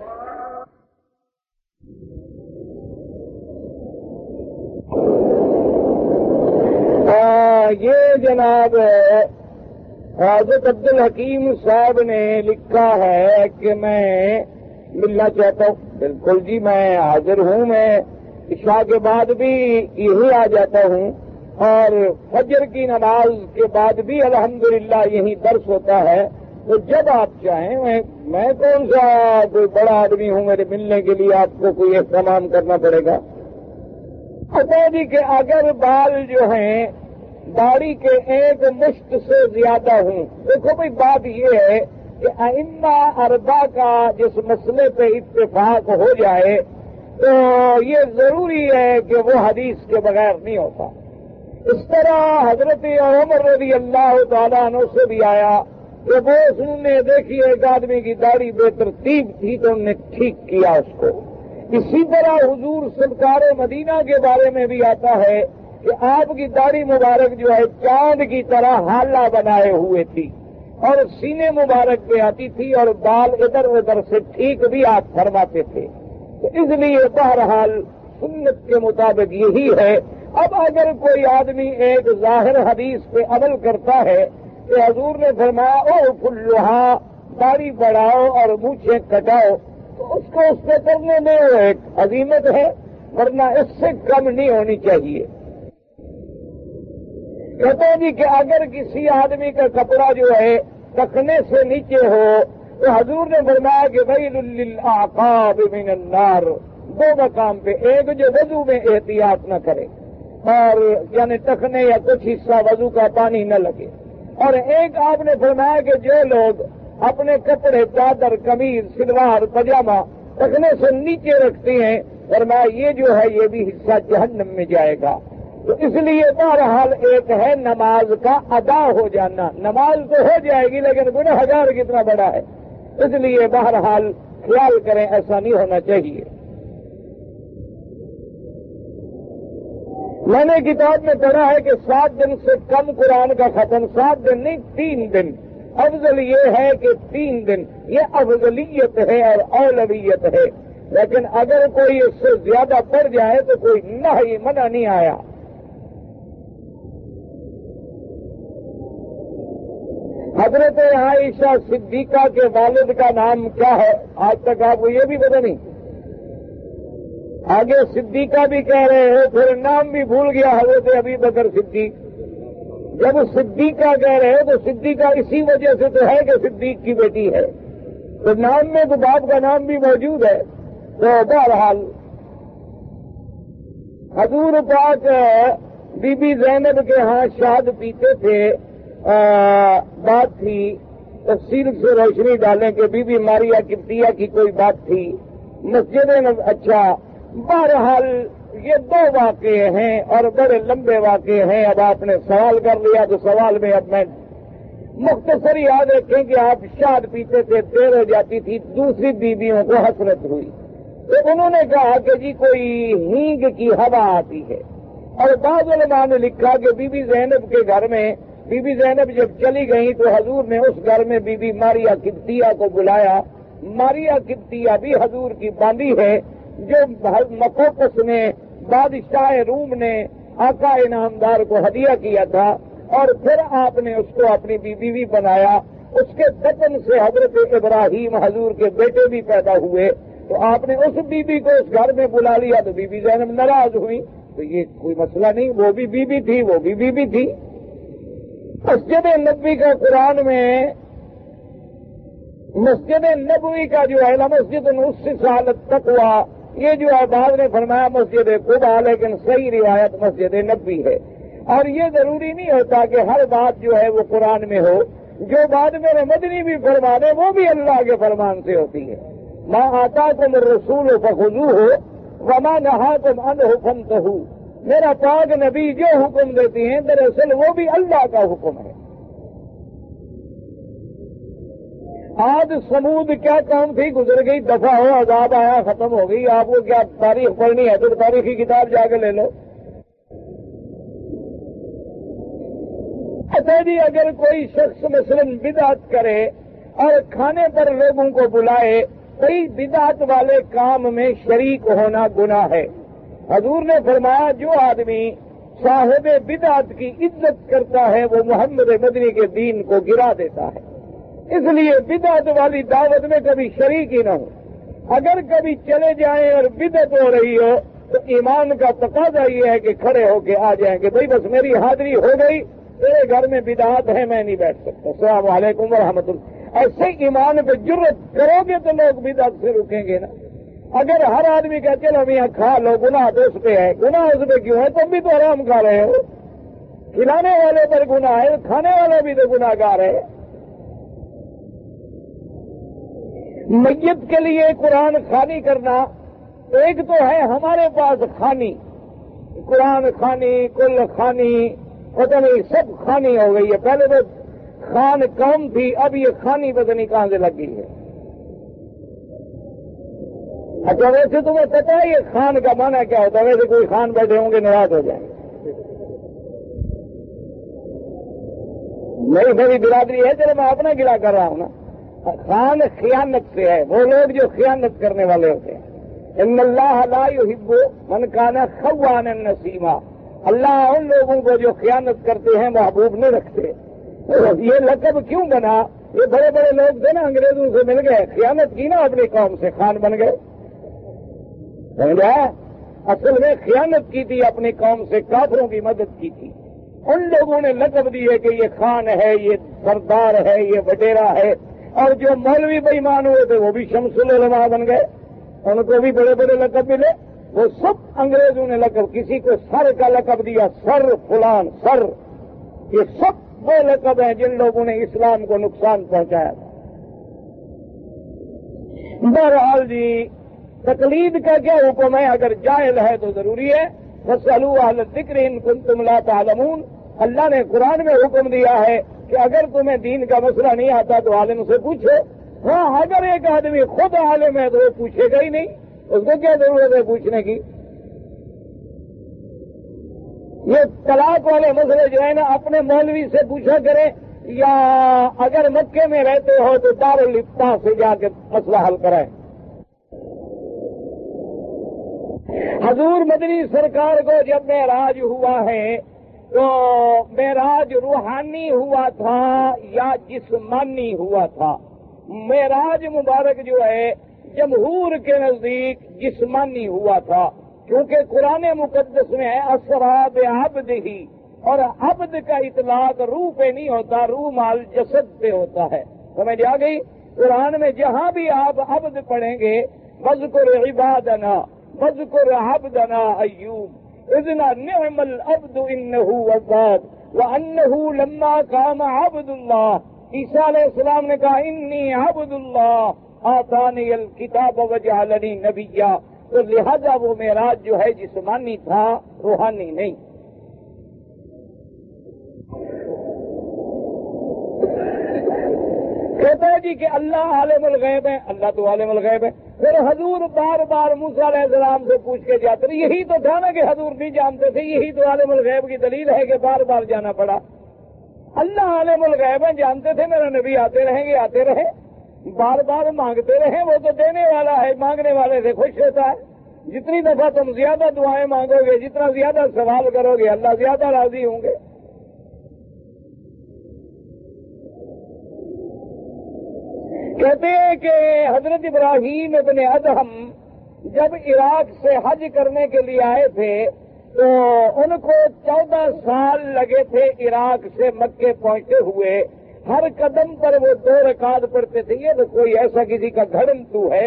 یہ جناب حضرت عبد الحکیم صاحب نے لکھا ہے کہ میں ملنا چاہتا ہوں. بالکل جی میں حاضر ہوں، میں عشاء کے بعد بھی یہی آ جاتا ہوں اور فجر کی نماز کے بعد بھی الحمدللہ یہی درس ہوتا ہے. تو جب آپ چاہیں، میں میں کون سا کوئی بڑا آدمی ہوں میرے ملنے کے لیے آپ کو کوئی اہتمام کرنا پڑے گا. پتا جی کہ اگر بال جو ہیں داڑھی کے ایک مشت سے زیادہ ہوں، دیکھو بھائی بات یہ ہے کہ ائمہ اربعہ کا جس مسئلے پہ اتفاق ہو جائے تو یہ ضروری ہے کہ وہ حدیث کے بغیر نہیں ہوتا. اس طرح حضرت عمر رضی اللہ تعالیٰ عنہ سے بھی آیا کہ وہ انہوں نے دیکھی ایک آدمی کی داڑھی بے ترتیب تھی تو انہوں نے ٹھیک کیا اس کو. اسی طرح حضور سرکار مدینہ کے بارے میں بھی آتا ہے کہ آپ کی داڑھی مبارک جو ہے چاند کی طرح حالہ بنائے ہوئے تھی. اور سینے مبارک پہ آتی تھی اور بال ادھر ادھر سے ٹھیک بھی آپ فرماتے تھے. تو اس لیے بہرحال سنت کے مطابق یہی ہے. اب اگر کوئی آدمی ایک ظاہر حدیث پہ عمل کرتا ہے کہ حضور نے فرمایا او فلوہا داڑھی بڑھاؤ اور مونچھیں کٹاؤ، تو اس کو اس پہ کرنے میں وہ ایک عظیمت ہے، ورنہ اس سے کم نہیں ہونی چاہیے. کہتے ہیں جی کہ اگر کسی آدمی کا کپڑا جو ہے ٹخنے سے نیچے ہو تو حضور نے فرمایا کہ ویل للعقاب من النار. دو مقام پہ، ایک جو وضو میں احتیاط نہ کرے اور یعنی ٹخنے یا کچھ حصہ وضو کا پانی نہ لگے، اور ایک آپ نے فرمایا کہ جو لوگ اپنے کپڑے چادر قمیض شلوار پاجامہ ٹخنے سے نیچے رکھتے ہیں، فرمایا یہ جو ہے یہ بھی حصہ جہنم میں جائے گا. تو اس لیے بہرحال ایک ہے نماز کا ادا ہو جانا، نماز تو ہو جائے گی لیکن گناہ گار کتنا بڑا ہے، اس لیے بہرحال خیال کریں ایسا نہیں ہونا چاہیے. میں نے کتاب میں پڑھا ہے کہ سات دن سے کم قرآن کا ختم، سات دن نہیں تین دن. افضل یہ ہے کہ تین دن، یہ افضلیت ہے اور اولویت ہے، لیکن اگر کوئی اس سے زیادہ بڑھ جائے تو کوئی نہی منع نہیں آیا. حضرت عائشہ صدیقہ کے والد کا نام کیا ہے آج تک آپ کو یہ بھی پتہ نہیں. آگے صدیقہ بھی کہہ رہے ہو، پھر نام بھی بھول گیا حضرت ابی بکر صدیق. جب صدیقہ کہہ رہے ہو تو صدیقہ اسی وجہ سے تو ہے کہ صدیق کی بیٹی ہے، تو نام میں تو باپ کا نام بھی موجود ہے. تو بہرحال حضور پاک بی بی زینب کے ہاں شاد پیتے تھے. بات تھی، تفصیل سے روشنی ڈالیں کہ بی بی ماریا قبطیہ کی کوئی بات تھی، مسجد. اچھا بہرحال یہ دو واقعے ہیں اور بڑے لمبے واقعے ہیں. اب آپ نے سوال کر لیا تو سوال میں اب میں مختصر یاد رکھیں کہ آپ شاد پیتے تھے، دیر ہو جاتی تھی، دوسری بیویوں کو حسرت ہوئی تو انہوں نے کہا کہ جی کوئی ہینگ کی ہوا آتی ہے. اور بعض علماء نے لکھا کہ بی بی زینب کے گھر میں، بی بی زینب جب چلی گئی تو حضور نے اس گھر میں بی بی ماریا قبطیہ کو بلایا. ماریا قبطیہ بھی حضور کی باندی ہے جو مقوقس نے، بادشاہ روم نے آقا انعامدار کو ہدیہ کیا تھا، اور پھر آپ نے اس کو اپنی بیوی بھی بنایا. اس کے دفن سے حضرت ابراہیم حضور کے بیٹے بھی پیدا ہوئے، تو آپ نے اس بی بی کو اس گھر میں بلا لیا تو بی بی زینب ناراض ہوئی. تو یہ کوئی مسئلہ نہیں، وہ بھی بی بی تھی، وہ بھی بی بی تھی. مسجد نبوی کا قرآن میں، مسجد نبوی کا جو ہے مسجد نصف سالت تقوی، یہ جو ہے بعض نے فرمایا مسجد قباء، لیکن صحیح روایت مسجد نبوی ہے. اور یہ ضروری نہیں ہوتا کہ ہر بات جو ہے وہ قرآن میں ہو، جو بات میرے مدنی بھی فرما دے وہ بھی اللہ کے فرمان سے ہوتی ہے. ما آتاکم الرسول فخذوہ وما نہاکم عنہ فانتہوا. میرا پاک نبی جو حکم دیتی ہیں دراصل وہ بھی اللہ کا حکم ہے. آج سمود کیا قوم تھی، گزر گئی، دفع ہو، عذاب آیا، ختم ہو گئی. آپ کو کیا تاریخ پڑھنی ہے تو تاریخی کتاب جا کے لے لو. اچھا جی، اگر کوئی شخص مثلا بدعت کرے اور کھانے پر لوگوں کو بلائے، کئی بدعت والے کام میں شریک ہونا گناہ ہے. حضور نے فرمایا جو آدمی صاحب بدعت کی عزت کرتا ہے وہ محمد مدنی کے دین کو گرا دیتا ہے. اس لیے بدعت والی دعوت میں کبھی شریک ہی نہ ہو. اگر کبھی چلے جائیں اور بدعت ہو رہی ہو تو ایمان کا تقاضا یہ ہے کہ کھڑے ہو کے آ جائیں کہ بھائی بس میری حاضری ہو گئی، میرے گھر میں بدعت ہے، میں نہیں بیٹھ سکتا، السلام علیکم ورحمۃ اللہ. ایسے ایمان پہ جرت کرو گے تو لوگ بدعت سے رکیں گے نا. اگر ہر آدمی کا چلو میاں کھا لو، گناہ تو اس پہ ہے، گناہ اس پہ کیوں ہے؟ تم بھی تو حرام کھا رہے ہو. کھلانے والے پر گناہ ہے، کھانے والے بھی تو گناہ گار ہے. میت کے لیے قرآن خوانی کرنا، ایک تو ہے ہمارے پاس خوانی، قرآن خوانی، کل خوانی، پتہ نہیں سب خوانی ہو گئی ہے. پہلے تو خان قوم تھی، اب یہ خوانی پتہ نہیں کہاں سے لگ گئی ہے. اچھا ویسے تمہیں پتا ہے یہ خان کا معنی کیا ہوتا ہے؟ ویسے کوئی خان بیٹھے ہوں گے ناراض ہو جائیں گے. نہیں میری برادری ہے، چلو میں اپنا گلا کر رہا ہوں نا. خان خیانت سے ہے، وہ لوگ جو خیانت کرنے والے ہوتے ہیں. ان اللہ لا یحب من کان خوانا نسیما، اللہ ان لوگوں کو جو خیانت کرتے ہیں محبوب نہیں رکھتے. یہ لقب کیوں بنا؟ یہ بڑے بڑے لوگ تھے نا، انگریزوں سے مل گئے، خیانت کی نا اپنی قوم سے، خان بن گئے. سمجھا؟ اصل میں خیانت کی تھی اپنی قوم سے، کافروں کی مدد کی تھی. ان لوگوں نے لقب دیے کہ یہ خان ہے، یہ سردار ہے، یہ وڈیرا ہے. اور جو مولوی بے ایمان ہوئے تھے وہ بھی شمس العلماء بن گئے، ان کو بھی بڑے بڑے لقب ملے. وہ سب انگریزوں نے لقب، کسی کو سر کا لقب دیا، سر فلان سر. یہ سب وہ لقب ہیں جن لوگوں نے اسلام کو نقصان پہنچایا تھا. بہرحال جی تقلید کا کیا حکم ہے؟ اگر جائز ہے تو ضروری ہے. فاسألوا اہل الذکر ان کنتم لا تعلمون. اللہ نے قرآن میں حکم دیا ہے کہ اگر تمہیں دین کا مسئلہ نہیں آتا تو عالم سے پوچھو. ہاں اگر ایک آدمی خود عالم ہے تو وہ پوچھے گا ہی نہیں، اس کو کیا ضرورت ہے پوچھنے کی؟ یہ طلاق والے مسئلے جو ہے نا اپنے مولوی سے پوچھا کریں، یا اگر مکے میں رہتے ہو تو دارالفتاح سے جا کے مسئلہ حل کرائیں. حضور مدنی سرکار کو جب معراج ہوا ہے تو معراج روحانی ہوا تھا یا جسمانی ہوا تھا؟ معراج مبارک جو ہے جمہور کے نزدیک جسمانی ہوا تھا، کیونکہ قرآن مقدس میں ہے اسریٰ بعبدہ، اور عبد کا اطلاق روح پہ نہیں ہوتا، روح مال جسد پہ ہوتا ہے. سمجھ آ گئی؟ قرآن میں جہاں بھی آپ عبد پڑھیں گے، وَاذْكُرْ عِبَادَنَا وَاذْكُرْ عَبْدَنَا أَيُّوبَ إِذْ نِعْمَ الْعَبْدُ إِنَّهُ أَوَّابٌ وَأَنَّهُ لَمَّا قَامَ عَبْدُ اللَّهِ. عیسیٰ علیہ السلام نے کہا انی عبد اللہ آتانی الکتاب وجعلنی نبیا. تو لہذا وہ معراج جو ہے جسمانی تھا، روحانی نہیں. کہتا ہے جی کہ اللہ عالم الغیب ہے، اللہ تو عالم الغیب ہے. پھر حضور بار بار موسیٰ علیہ السلام سے پوچھ کے جاتے رہے. یہی تو تھا نا کہ حضور نہیں جانتے تھے، یہی تو عالم الغیب کی دلیل ہے کہ بار بار جانا پڑا. اللہ عالم الغیب ہے، جانتے تھے میرا نبی آتے رہیں گے، آتے رہے، بار بار مانگتے رہے. وہ تو دینے والا ہے، مانگنے والے سے خوش ہوتا ہے. جتنی دفعہ تم زیادہ دعائیں مانگو گے، جتنا زیادہ سوال کرو گے، اللہ زیادہ راضی ہوں گے. کہتے ہیں کہ حضرت ابراہیم ابن ادہم جب عراق سے حج کرنے کے لیے آئے تھے تو ان کو چودہ سال لگے تھے عراق سے مکے پہنچتے ہوئے. ہر قدم پر وہ دو رکعت پڑھتے تھے. یہ تو کوئی ایسا کسی کا گھڑن تو ہے،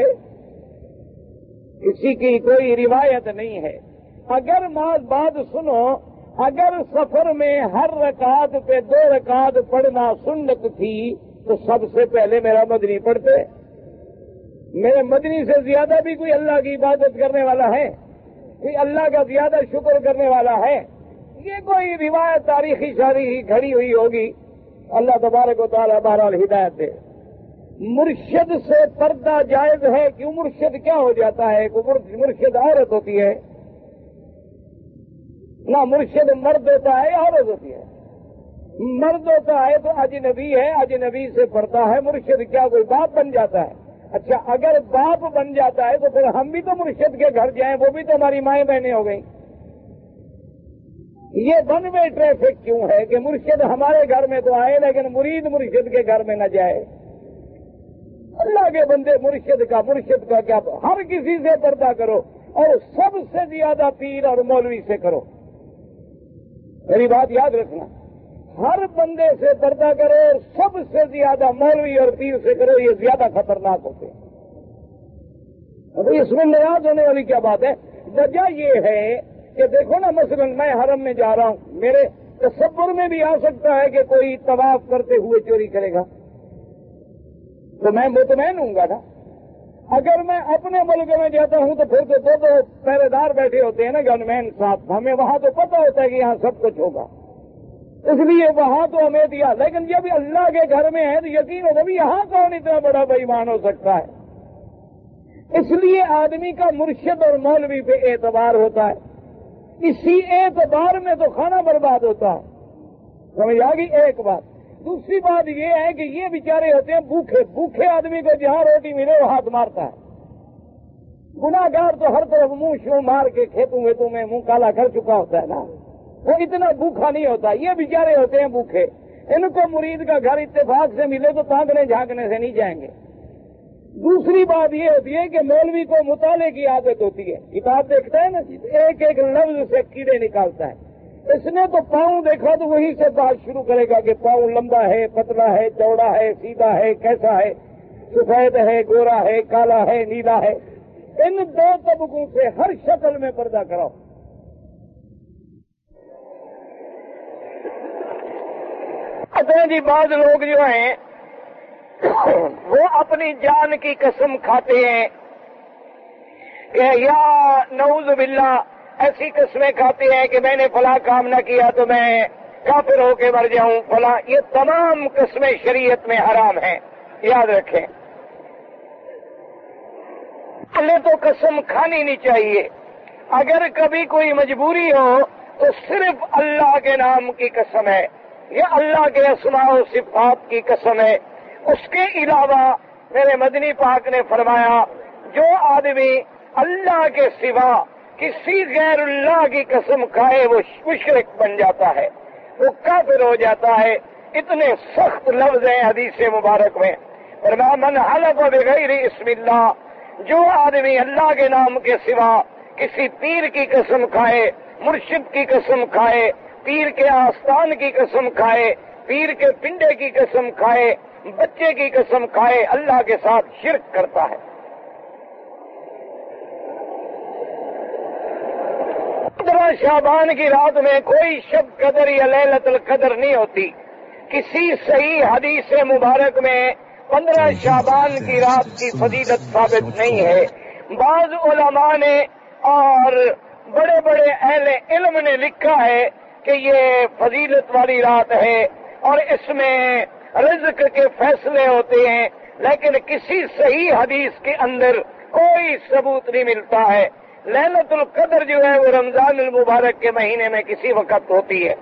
کسی کی کوئی روایت نہیں ہے. اگر بات سنو، اگر سفر میں ہر رکعت پہ دو رکعت پڑھنا سنت تھی تو سب سے پہلے میرا مدنی پڑھتے. میرے مدنی سے زیادہ بھی کوئی اللہ کی عبادت کرنے والا ہے؟ کوئی اللہ کا زیادہ شکر کرنے والا ہے؟ یہ کوئی روایت تاریخی شادی کھڑی ہوئی ہوگی. اللہ تبارک و تعالیٰ بہرحال ہدایت دے. مرشد سے پردہ جائز ہے. کیوں؟ مرشد کیا ہو جاتا ہے؟ مرشد عورت ہوتی ہے نہ، مرشد مرد ہوتا ہے یا عورت ہوتی ہے؟ مرد ہوتا ہے تو اجنبی ہے، اجنبی سے پڑھتا ہے. مرشد کیا کوئی باپ بن جاتا ہے؟ اچھا اگر باپ بن جاتا ہے تو پھر ہم بھی تو مرشد کے گھر جائیں، وہ بھی تو ہماری مائیں بہنیں ہو گئیں. یہ ون وے ٹریفک کیوں ہے کہ مرشد ہمارے گھر میں تو آئے لیکن مرید مرشد کے گھر میں نہ جائے؟ اللہ کے بندے، مرشد کا مرشد کا کیا، ہر کسی سے پردہ کرو اور سب سے زیادہ پیر اور مولوی سے کرو. میری بات یاد رکھنا، ہر بندے سے پردہ کرو اور سب سے زیادہ مولوی اور پیر سے کرو. یہ زیادہ خطرناک ہوتے ہیں. اس میں ناراض ہونے والی کیا بات ہے؟ وجہ یہ ہے کہ دیکھو نا، مثلا میں حرم میں جا رہا ہوں، میرے تصور میں بھی آ سکتا ہے کہ کوئی طواف کرتے ہوئے چوری کرے گا، تو میں مطمئن ہوں گا نا. اگر میں اپنے ملک میں جاتا ہوں تو پھر تو دو دو پہرے دار بیٹھے ہوتے ہیں نا، گن مین ساتھ. ہمیں وہاں تو پتہ ہوتا ہے کہ یہاں سب کچھ ہوگا، اس لیے وہاں تو ہمیں دیا. لیکن جب اللہ کے گھر میں ہے تو یقین ہوگا بھی یہاں کون اتنا بڑا بے ایمان ہو سکتا ہے. اس لیے آدمی کا مرشد اور مولوی پہ اعتبار ہوتا ہے. اسی اعتبار میں تو کھانا برباد ہوتا ہے. سمجھ آ گئی ایک بات. دوسری بات یہ ہے کہ یہ بیچارے ہوتے ہیں بھوکے بھوکے آدمی کو جہاں روٹی ملے وہ ہاتھ مارتا ہے. گناہگار تو ہر طرف منہ شو مار کے کھیتوں ویتوں میں منہ کالا کر چکا ہوتا ہے نا, وہ اتنا بھوکا نہیں ہوتا. یہ بیچارے ہوتے ہیں بھوکے, ان کو مرید کا گھر اتفاق سے ملے تو تانکنے جھانکنے سے نہیں جائیں گے. دوسری بات یہ ہوتی ہے کہ مولوی کو مطالعے کی عادت ہوتی ہے, کتاب دیکھتا ہے نا, ایک ایک لفظ سے کیڑے نکالتا ہے. اس نے تو پاؤں دیکھا تو وہی سے بات شروع کرے گا کہ پاؤں لمبا ہے, پتلا ہے, چوڑا ہے, سیدھا ہے, کیسا ہے, سفید ہے, گورا ہے, کالا ہے, نیلا ہے. ان دو طبقوں سے ہر شکل میں پردہ کراؤ. اچھا جی, بعض لوگ جو ہیں وہ اپنی جان کی قسم کھاتے ہیں کہ یا نعوذ باللہ ایسی قسمیں کھاتے ہیں کہ میں نے فلاں کام نہ کیا تو میں کافر ہو کے مر جاؤں فلاں. یہ تمام قسمیں شریعت میں حرام ہیں, یاد رکھیں. پہلے تو قسم کھانی نہیں چاہیے. اگر کبھی کوئی مجبوری ہو تو صرف اللہ کے نام کی قسم ہے, یہ اللہ کے اسماء و صفات کی قسم ہے. اس کے علاوہ میرے مدنی پاک نے فرمایا جو آدمی اللہ کے سوا کسی غیر اللہ کی قسم کھائے وہ مشرک بن جاتا ہے, وہ کافر ہو جاتا ہے. اتنے سخت لفظ ہیں حدیث مبارک میں. فرمایا من حلف بغیر اسم اللہ, جو آدمی اللہ کے نام کے سوا کسی پیر کی قسم کھائے, مرشد کی قسم کھائے, پیر کے آستان کی قسم کھائے, پیر کے پنڈے کی قسم کھائے, بچے کی قسم کھائے, اللہ کے ساتھ شرک کرتا ہے. پندرہ شعبان کی رات میں کوئی شب قدر یا لیلۃ القدر نہیں ہوتی. کسی صحیح حدیث مبارک میں پندرہ شعبان کی رات کی فضیلت ثابت نہیں ہے. بعض علماء نے اور بڑے بڑے اہل علم نے لکھا ہے کہ یہ فضیلت والی رات ہے اور اس میں رزق کے فیصلے ہوتے ہیں, لیکن کسی صحیح حدیث کے اندر کوئی ثبوت نہیں ملتا ہے. لیلۃ القدر جو ہے وہ رمضان المبارک کے مہینے میں کسی وقت ہوتی ہے.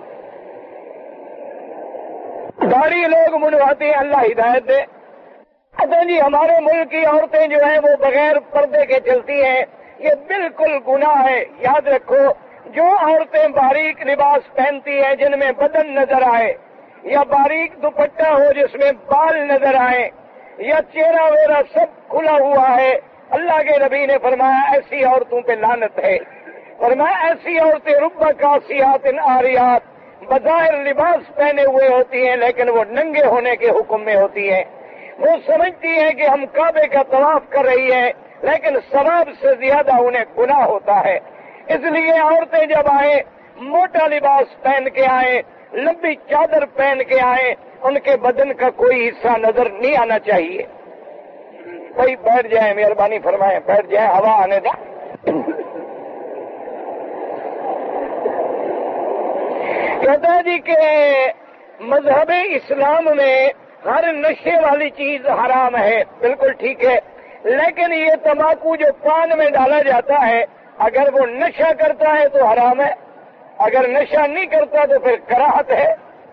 داڑھی لوگ منواتے ہیں, اللہ ہدایت دے. اچھا جی, ہمارے ملک کی عورتیں جو ہیں وہ بغیر پردے کے چلتی ہیں, یہ بالکل گناہ ہے. یاد رکھو, جو عورتیں باریک لباس پہنتی ہیں جن میں بدن نظر آئے, یا باریک دوپٹہ ہو جس میں بال نظر آئے, یا چہرہ وغیرہ سب کھلا ہوا ہے, اللہ کے نبی نے فرمایا ایسی عورتوں پہ لعنت ہے. فرمایا ایسی عورتیں رب کاسیات عاریات, بظاہر لباس پہنے ہوئے ہوتی ہیں لیکن وہ ننگے ہونے کے حکم میں ہوتی ہیں. وہ سمجھتی ہیں کہ ہم کعبے کا طواف کر رہی ہیں لیکن ثواب سے زیادہ انہیں گناہ ہوتا ہے. اس لیے عورتیں جب آئیں موٹا لباس پہن کے آئیں, لمبی چادر پہن کے آئیں, ان کے بدن کا کوئی حصہ نظر نہیں آنا چاہیے. کوئی بیٹھ جائے, مہربانی فرمائیں, بیٹھ جائے, ہوا آنے دیں. کہتا ہے جی کہ مذہب اسلام میں ہر نشے والی چیز حرام ہے. بالکل ٹھیک ہے, لیکن یہ تمباکو جو پان میں ڈالا جاتا ہے اگر وہ نشہ کرتا ہے تو حرام ہے, اگر نشہ نہیں کرتا تو پھر کراہت ہے.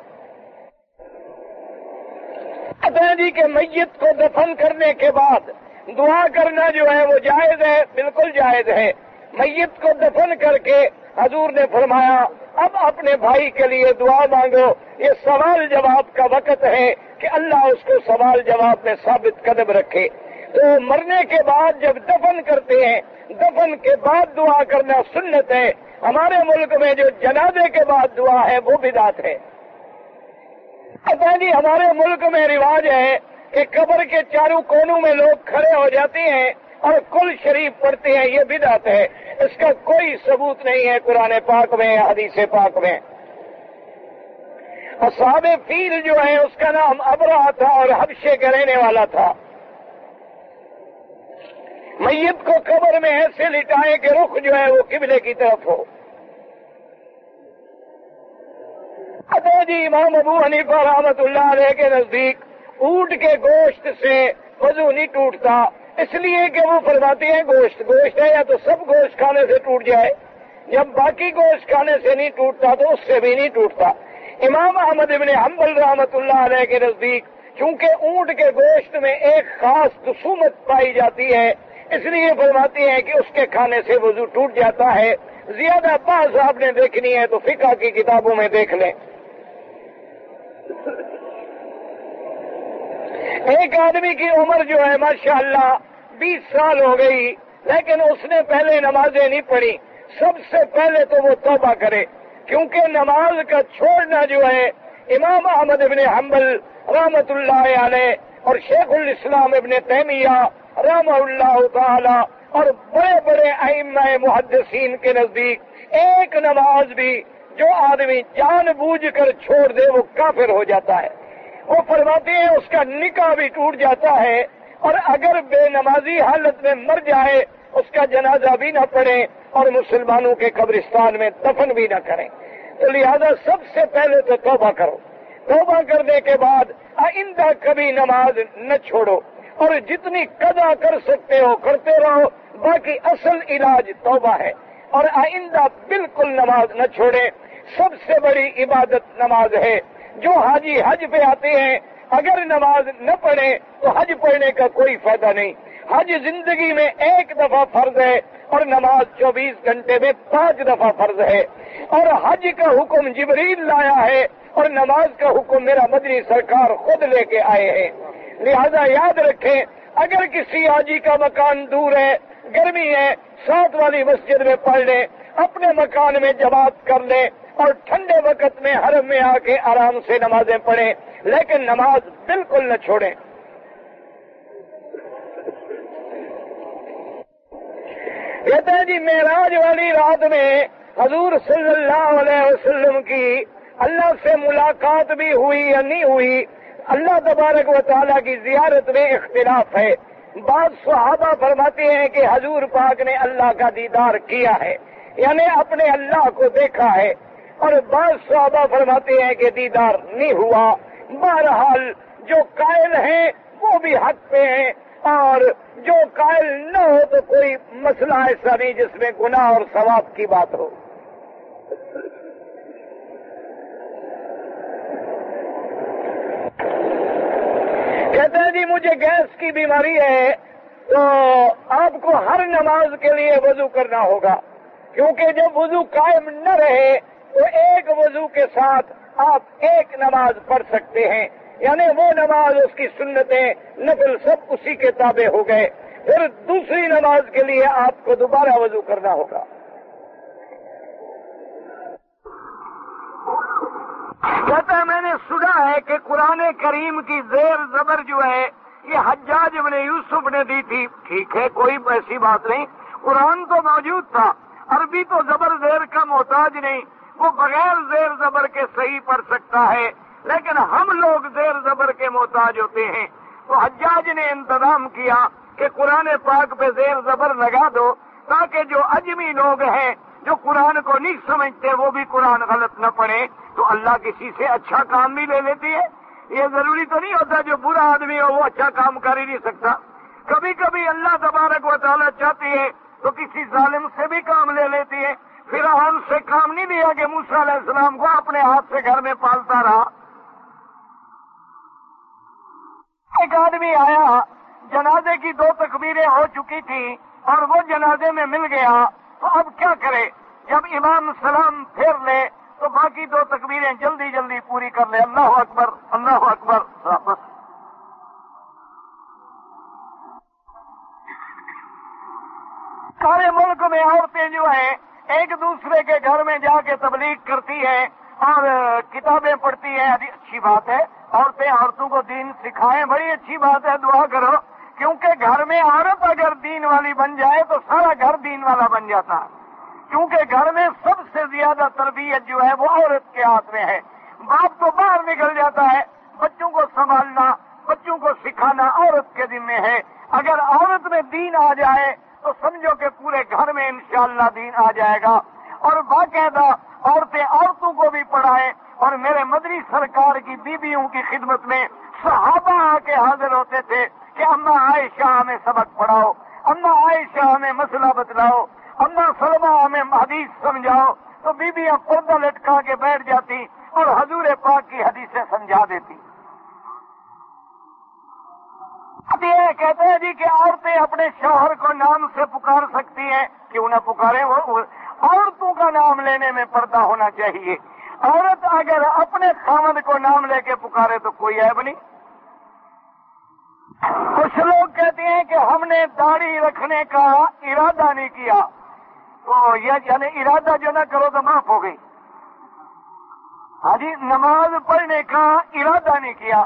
کہتے ہیں جی کہ میت کو دفن کرنے کے بعد دعا کرنا جو ہے وہ جائز ہے, بالکل جائز ہے. میت کو دفن کر کے حضور نے فرمایا اب اپنے بھائی کے لیے دعا مانگو. یہ سوال جواب کا وقت ہے کہ اللہ اس کو سوال جواب میں ثابت قدم رکھے. تو مرنے کے بعد جب دفن کرتے ہیں, دفن کے بعد دعا کرنا سنت ہے. ہمارے ملک میں جو جنازے کے بعد دعا ہے وہ بدعت ہے. جی ہمارے ملک میں رواج ہے کہ قبر کے چاروں کونوں میں لوگ کھڑے ہو جاتے ہیں اور کل شریف پڑھتے ہیں, یہ بدعت ہے. اس کا کوئی ثبوت نہیں ہے قرآن پاک میں یا حدیث پاک میں. اصحاب فیل جو ہے اس کا نام ابرہ تھا اور حبشے کا رہنے والا تھا. میت کو قبر میں ایسے لٹائے کہ رخ جو ہے وہ قبلے کی طرف ہو. اچھا جی امام ابو حنیفہ رحمۃ اللہ علیہ کے نزدیک اونٹ کے گوشت سے وضو نہیں ٹوٹتا, اس لیے کہ وہ فرماتے ہیں گوشت گوشت ہے یا تو سب گوشت کھانے سے ٹوٹ جائے, جب باقی گوشت کھانے سے نہیں ٹوٹتا تو اس سے بھی نہیں ٹوٹتا. امام احمد ابن حنبل رحمۃ اللہ علیہ کے نزدیک چونکہ اونٹ کے گوشت میں ایک خاص خصومت پائی جاتی ہے، اس لیے فرماتے ہیں کہ اس کے کھانے سے وضو ٹوٹ جاتا ہے۔ زیادہ بحث آپ نے دیکھنی ہے تو فقہ کی کتابوں میں دیکھ لیں۔ ایک آدمی کی عمر جو ہے ماشاءاللہ بیس سال ہو گئی، لیکن اس نے پہلے نمازیں نہیں پڑھی۔ سب سے پہلے تو وہ توبہ کرے، کیونکہ نماز کا چھوڑنا جو ہے امام احمد ابن حنبل رحمۃ اللہ علیہ اور شیخ الاسلام ابن تیمیہ رحمہ اللہ تعالی اور بڑے بڑے ائمہ محدثین کے نزدیک ایک نماز بھی جو آدمی جان بوجھ کر چھوڑ دے وہ کافر ہو جاتا ہے۔ وہ فرماتے ہیں اس کا نکاح بھی ٹوٹ جاتا ہے، اور اگر بے نمازی حالت میں مر جائے اس کا جنازہ بھی نہ پڑھے اور مسلمانوں کے قبرستان میں دفن بھی نہ کریں۔ تو لہذا سب سے پہلے تو توبہ کرو، توبہ کرنے کے بعد آئندہ کبھی نماز نہ چھوڑو، اور جتنی قضا کر سکتے ہو کرتے رہو، باقی اصل علاج توبہ ہے، اور آئندہ بالکل نماز نہ چھوڑیں۔ سب سے بڑی عبادت نماز ہے۔ جو حاجی حج پہ آتے ہیں اگر نماز نہ پڑھیں تو حج پڑھنے کا کوئی فائدہ نہیں۔ حج زندگی میں ایک دفعہ فرض ہے اور نماز چوبیس گھنٹے میں پانچ دفعہ فرض ہے، اور حج کا حکم جبریل لایا ہے اور نماز کا حکم میرا مدنی سرکار خود لے کے آئے ہیں۔ لہذا یاد رکھیں، اگر کسی حاجی کا مکان دور ہے، گرمی ہے، ساتھ والی مسجد میں پڑھ لیں، اپنے مکان میں جماعت کر لیں، اور ٹھنڈے وقت میں حرم میں آ کے آرام سے نمازیں پڑھیں، لیکن نماز بالکل نہ چھوڑیں۔ کہتے ہیں جی معراج والی رات میں حضور صلی اللہ علیہ وسلم کی اللہ سے ملاقات بھی ہوئی یا نہیں ہوئی، اللہ تبارک و تعالیٰ کی زیارت میں اختلاف ہے۔ بعض صحابہ فرماتے ہیں کہ حضور پاک نے اللہ کا دیدار کیا ہے، یعنی اپنے اللہ کو دیکھا ہے، اور بعض صحابہ فرماتے ہیں کہ دیدار نہیں ہوا۔ بہرحال جو قائل ہیں وہ بھی حق پہ ہیں، اور جو قائل نہ ہو تو کوئی مسئلہ ایسا نہیں جس میں گناہ اور ثواب کی بات ہو۔ کہتے ہیں جی مجھے گیس کی بیماری ہے، تو آپ کو ہر نماز کے لیے وضو کرنا ہوگا، کیونکہ جب وضو قائم نہ رہے تو ایک وضو کے ساتھ آپ ایک نماز پڑھ سکتے ہیں، یعنی وہ نماز اس کی سنتیں نفل سب اسی کے تابع ہو گئے، پھر دوسری نماز کے لیے آپ کو دوبارہ وضو کرنا ہوگا۔ کہتا ہے میں نے سنا ہے کہ قرآن کریم کی زیر زبر جو ہے یہ حجاج ابن یوسف نے دی تھی۔ ٹھیک ہے، کوئی ایسی بات نہیں، قرآن تو موجود تھا، عربی تو زبر زیر کا محتاج نہیں، وہ بغیر زیر زبر کے صحیح پڑھ سکتا ہے، لیکن ہم لوگ زیر زبر کے محتاج ہوتے ہیں۔ تو حجاج نے انتظام کیا کہ قرآن پاک پہ زیر زبر لگا دو، تاکہ جو اجمی لوگ ہیں جو قرآن کو نہیں سمجھتے وہ بھی قرآن غلط نہ پڑھیں۔ تو اللہ کسی سے اچھا کام بھی لے لیتی ہے، یہ ضروری تو نہیں ہوتا جو برا آدمی ہو وہ اچھا کام کر ہی نہیں سکتا۔ کبھی کبھی اللہ تبارک و تعالیٰ چاہتی ہے تو کسی ظالم سے بھی کام لے لیتی ہے۔ فرعون سے کام نہیں لیا کہ موسیٰ علیہ السلام کو اپنے ہاتھ سے گھر میں پالتا رہا۔ ایک آدمی آیا، جنازے کی دو تکبیریں ہو چکی تھی اور وہ جنازے میں مل گیا، تو اب کیا کرے؟ جب امام سلام پھیر لے تو باقی دو تکبیریں جلدی جلدی پوری کر لے، اللہ اکبر اللہ اکبر۔ بس سارے ملک میں عورتیں جو ہیں ایک دوسرے کے گھر میں جا کے تبلیغ کرتی ہیں اور کتابیں پڑھتی ہیں، اچھی بات ہے، عورتیں عورتوں کو دین سکھائیں، بڑی اچھی بات ہے، دعا کرو، کیونکہ گھر میں عورت اگر دین والی بن جائے تو سارا گھر دین والا بن جاتا ہے، کیونکہ گھر میں سب سے زیادہ تربیت جو ہے وہ عورت کے ہاتھ میں ہے۔ باپ تو باہر نکل جاتا ہے، بچوں کو سنبھالنا، بچوں کو سکھانا عورت کے ذمہ ہے۔ اگر عورت میں دین آ جائے تو سمجھو کہ پورے گھر میں انشاءاللہ دین آ جائے گا، اور باقاعدہ عورتیں عورتوں کو بھی پڑھائیں۔ اور میرے مدنی سرکار کی بیویوں کی خدمت میں صحابہ آ کے حاضر ہوتے تھے کہ اماں عائشہ ہمیں سبق پڑھاؤ، اماں عائشہ ہمیں مسئلہ بتلاؤ، اماں سلمہ ہمیں حدیث سمجھاؤ، تو بیویاں پردہ لٹکا کے بیٹھ جاتی، اور حضور پاک کی حدیثیں سمجھا دیتی. اب یہ کہتے ہیں جی کہ عورتیں اپنے شوہر کو نام سے پکار سکتی ہیں، کیوں نہ پکارے؟ وہ عورتوں کا نام لینے میں پردہ ہونا چاہیے. عورت اگر اپنے خاوند کو نام لے کے پکارے تو کوئی عیب نہیں. کچھ لوگ کہتے ہیں کہ ہم نے داڑھی رکھنے کا ارادہ نہیں کیا، تو یہ یعنی ارادہ جو نہ کرو تو معاف ہو گئی. ہاں جی، نماز پڑھنے کا ارادہ نہیں کیا.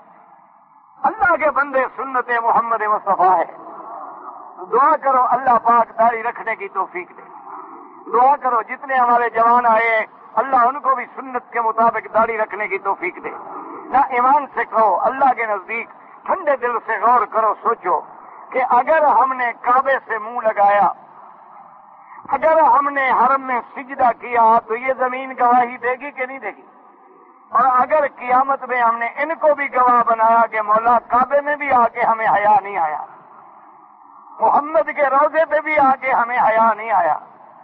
اللہ کے بندے سنت محمد مصطفیٰ ہے. دعا کرو اللہ پاک داڑھی رکھنے کی توفیق دے. دعا کرو جتنے ہمارے جوان آئے ہیں اللہ ان کو بھی سنت کے مطابق داڑھی رکھنے کی توفیق دے. نہ ایمان سے کہو، اللہ کے نزدیک ٹھنڈے دل سے غور کرو، سوچو کہ اگر ہم نے کعبے سے منہ لگایا، اگر ہم نے حرم میں سجدہ کیا تو یہ زمین گواہی دے گی کہ نہیں دے گی؟ اور اگر قیامت میں ہم نے ان کو بھی گواہ بنایا کہ مولا کعبے میں بھی آ کے ہمیں حیا نہیں آیا، محمد کے روضے پہ بھی آ کے ہمیں حیا نہیں آیا،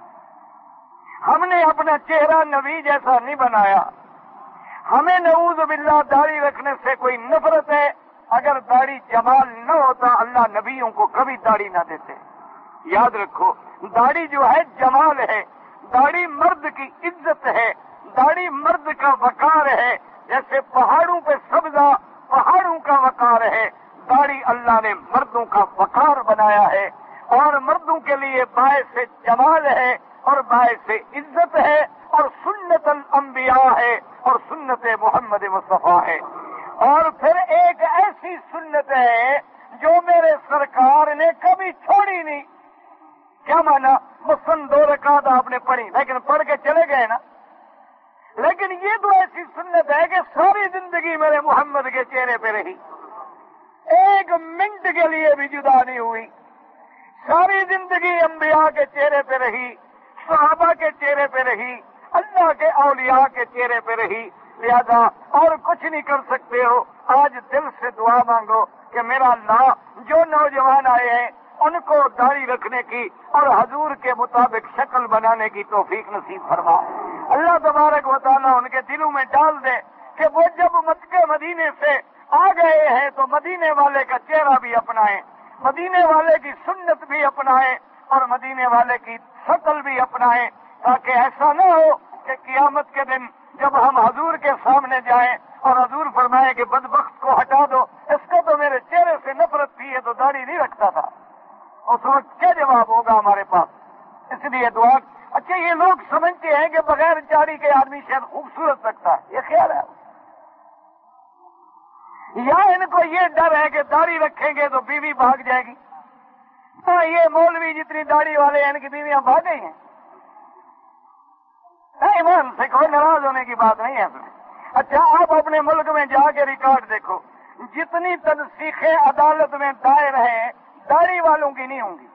ہم نے اپنا چہرہ نبی جیسا نہیں بنایا، ہمیں نعوذ باللہ داڑھی رکھنے سے کوئی نفرت ہے. اگر داڑھی جمال نہ ہوتا اللہ نبیوں کو کبھی داڑھی نہ دیتے. یاد رکھو، داڑھی جو ہے جمال ہے، داڑھی مرد کی عزت ہے، داڑھی مرد کا وقار ہے. جیسے پہاڑوں پہ سبزہ پہاڑوں کا وقار ہے، داڑھی اللہ نے مردوں کا وقار بنایا ہے اور مردوں کے لیے باعث جمال ہے اور باعث عزت ہے اور سنت الانبیاء ہے اور سنت محمد مصطفیٰ ہے. اور پھر ایک ایسی سنت ہے جو میرے سرکار نے کبھی چھوڑی نہیں. کیا مانا؟ مثلاً دو رکعت آپ نے پڑھی لیکن پڑھ کے چلے گئے نا، لیکن یہ تو ایسی سنت ہے کہ ساری زندگی میرے محمد کے چہرے پہ رہی، ایک منٹ کے لیے بھی جدا نہیں ہوئی. ساری زندگی انبیاء کے چہرے پہ رہی، صحابہ کے چہرے پہ رہی، اللہ کے اولیاء کے چہرے پہ رہی. لہذا اور کچھ نہیں کر سکتے ہو. آج دل سے دعا مانگو کہ میرا اللہ جو نوجوان آئے ہیں ان کو داڑھی رکھنے کی اور حضور کے مطابق شکل بنانے کی توفیق نصیب فرما. اللہ تبارک و تعالیٰ ان کے دلوں میں ڈال دے کہ وہ جب مکہ مدینے سے آ گئے ہیں تو مدینے والے کا چہرہ بھی اپنائیں، مدینے والے کی سنت بھی اپنائیں اور مدینے والے کی شکل بھی اپنائیں، تاکہ ایسا نہ ہو کہ قیامت کے دن جب ہم حضور کے سامنے جائیں اور حضور فرمائے کہ بدبخت کو ہٹا دو، اس کو تو میرے چہرے سے نفرت تھی، یہ تو داڑھی نہیں رکھتا تھا. اس وقت کیا جواب ہوگا ہمارے پاس؟ اس لیے دعا. اچھا، یہ لوگ سمجھتے ہیں کہ بغیر داڑھی کے آدمی شاید خوبصورت لگتا ہے، یہ خیال ہے؟ یا ان کو یہ ڈر ہے کہ داڑھی رکھیں گے تو بیوی بھاگ جائے گی؟ ہاں، یہ مولوی جتنی داڑھی والے ہیں ان کی بیویاں بھاگ گئی ہیں. ایمان سے کوئی ناراض ہونے کی بات نہیں ہے اس میں. اچھا، آپ اپنے ملک میں جا کے ریکارڈ دیکھو، جتنی تنسیخیں عدالت میں دائر ہیں داڑھی والوں کی نہیں ہوں گی.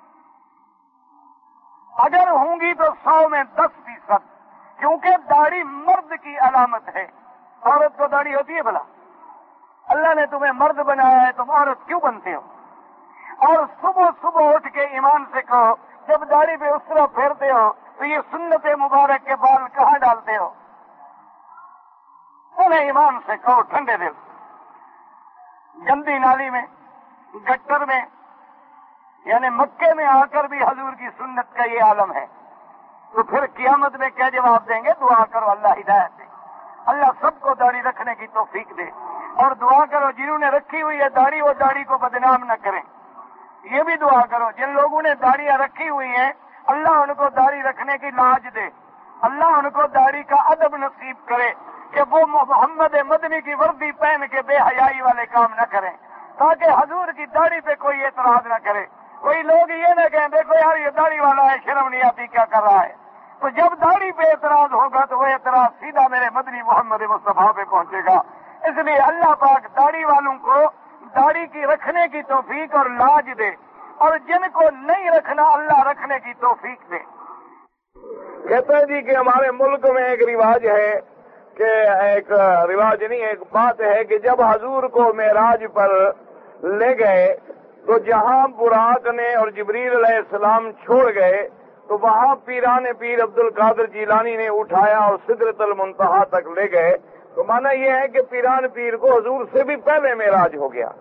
اگر ہوں گی تو سو میں دس فیصد، کیونکہ داڑھی مرد کی علامت ہے. عورت کو داڑھی ہوتی ہے بھلا؟ اللہ نے تمہیں مرد بنایا ہے، تم عورت کیوں بنتے ہو؟ اور صبح صبح اٹھ کے ایمان سے کہو، جب داڑھی پہ اس طرح پھیرتے ہو تو یہ سنت مبارک کے بال کہاں ڈالتے ہو؟ انہیں ایمان سے کہو ٹھنڈے دل. گندی نالی میں، گٹر میں، یعنی مکے میں آ کر بھی حضور کی سنت کا یہ عالم ہے، تو پھر قیامت میں کیا جواب دیں گے؟ دعا کرو اللہ ہدایت دے، اللہ سب کو داڑھی رکھنے کی توفیق دے. اور دعا کرو جنہوں نے رکھی ہوئی ہے داڑھی وہ داڑھی کو بدنام نہ کریں. یہ بھی دعا کرو جن لوگوں نے داڑیاں رکھی ہوئی ہیں اللہ ان کو داڑھی رکھنے کی لاج دے، اللہ ان کو داڑھی کا ادب نصیب کرے کہ وہ محمد مدنی کی وردی پہن کے بے حیائی والے کام نہ کریں، تاکہ حضور کی داڑھی پہ کوئی اعتراض نہ کرے. کوئی لوگ یہ نہ کہیں دیکھو یار یہ داڑھی والا ہے، شرم نہیں آتی کیا کر رہا ہے. تو جب داڑھی پہ اعتراض ہوگا تو وہ اعتراض سیدھا میرے مدنی محمد مصطفیٰ پہ پہنچے گا. اس لیے اللہ پاک داڑھی والوں کو داڑھی کی رکھنے کی توفیق اور لاج دے، اور جن کو نہیں رکھنا اللہ رکھنے کی توفیق دے. کہتے ہیں جی کہ ہمارے ملک میں ایک رواج ہے کہ ایک رواج نہیں ایک بات ہے کہ جب حضور کو معراج پر لے گئے تو جہاں براق نے اور جبریل علیہ السلام چھوڑ گئے تو وہاں پیران پیر عبد القادر جیلانی نے اٹھایا اور سدرۃ المنتہا تک لے گئے، تو مانا یہ ہے کہ پیران پیر کو حضور سے بھی پہلے معراج ہو گیا۔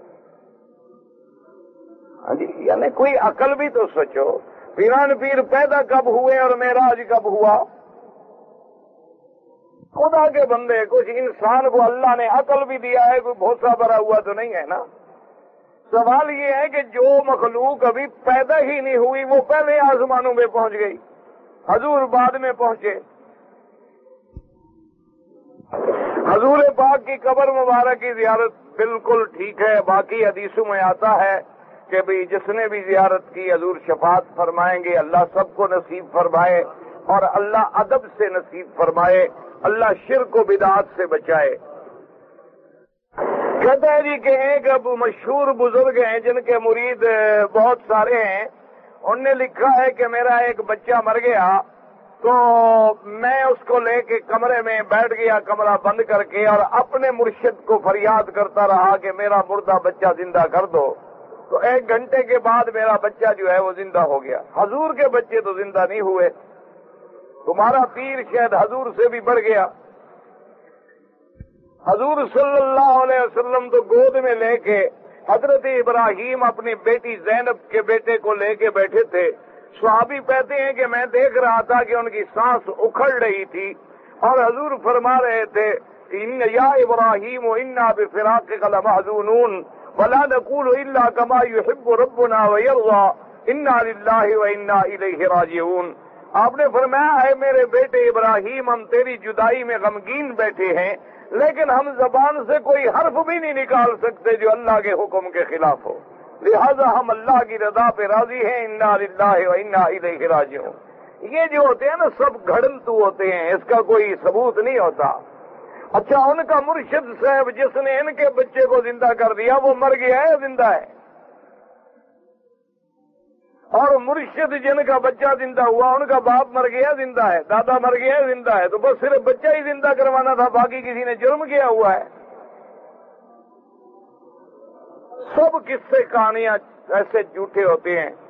ہاں جی، یعنی کوئی عقل بھی تو سوچو، پیران پیر پیدا کب ہوئے اور معراج کب ہوا؟ خدا کے بندے، کچھ انسان کو اللہ نے عقل بھی دیا ہے، کوئی بھوسا بھرا ہوا تو نہیں ہے نا۔ سوال یہ ہے کہ جو مخلوق ابھی پیدا ہی نہیں ہوئی وہ پہلے آسمانوں میں پہنچ گئی، حضور بعد میں پہنچے۔ حضور پاک کی قبر مبارک کی زیارت بالکل ٹھیک ہے، باقی حدیثوں میں آتا ہے کہ بھی جس نے بھی زیارت کی حضور شفاعت فرمائیں گے، اللہ سب کو نصیب فرمائے اور اللہ ادب سے نصیب فرمائے، اللہ شرک و بدعات سے بچائے۔ کہتا ہے جی کہ ایک اب مشہور بزرگ ہیں جن کے مرید بہت سارے ہیں، انہوں نے لکھا ہے کہ میرا ایک بچہ مر گیا تو میں اس کو لے کے کمرے میں بیٹھ گیا، کمرہ بند کر کے، اور اپنے مرشد کو فریاد کرتا رہا کہ میرا مردہ بچہ زندہ کر دو۔ تو ایک گھنٹے کے بعد میرا بچہ جو ہے وہ زندہ ہو گیا۔ حضور کے بچے تو زندہ نہیں ہوئے، تمہارا پیر شاید حضور سے بھی بڑھ گیا۔ حضور صلی اللہ علیہ وسلم تو گود میں لے کے حضرت ابراہیم اپنی بیٹی زینب کے بیٹے کو لے کے بیٹھے تھے۔ صحابی کہتے ہیں کہ میں دیکھ رہا تھا کہ ان کی سانس اکھڑ رہی تھی اور حضور فرما رہے تھے ان یا ابراہیم انا بفراقک لمحزونون ولا نقول الا كما يحب ربنا ويرضى انا لله وانا الیہ راجعون۔ آپ نے فرمایا ہے میرے بیٹے ابراہیم، ہم تیری جدائی میں غمگین بیٹھے ہیں، لیکن ہم زبان سے کوئی حرف بھی نہیں نکال سکتے جو اللہ کے حکم کے خلاف ہو، لہذا ہم اللہ کی رضا پہ راضی ہیں، انا للہ و انا الیہ راجعون۔ یہ جو ہوتے ہیں نا سب گھڑنتو ہوتے ہیں، اس کا کوئی ثبوت نہیں ہوتا۔ اچھا، ان کا مرشد صاحب جس نے ان کے بچے کو زندہ کر دیا وہ مر گیا ہے زندہ ہے؟ اور مرشد جن کا بچہ زندہ ہوا ان کا باپ مر گیا زندہ ہے، دادا مر گیا زندہ ہے، تو بس صرف بچہ ہی زندہ کروانا تھا، باقی کسی نے جرم کیا ہوا ہے؟ سب قصے کہانیاں ایسے جھوٹے ہوتے ہیں۔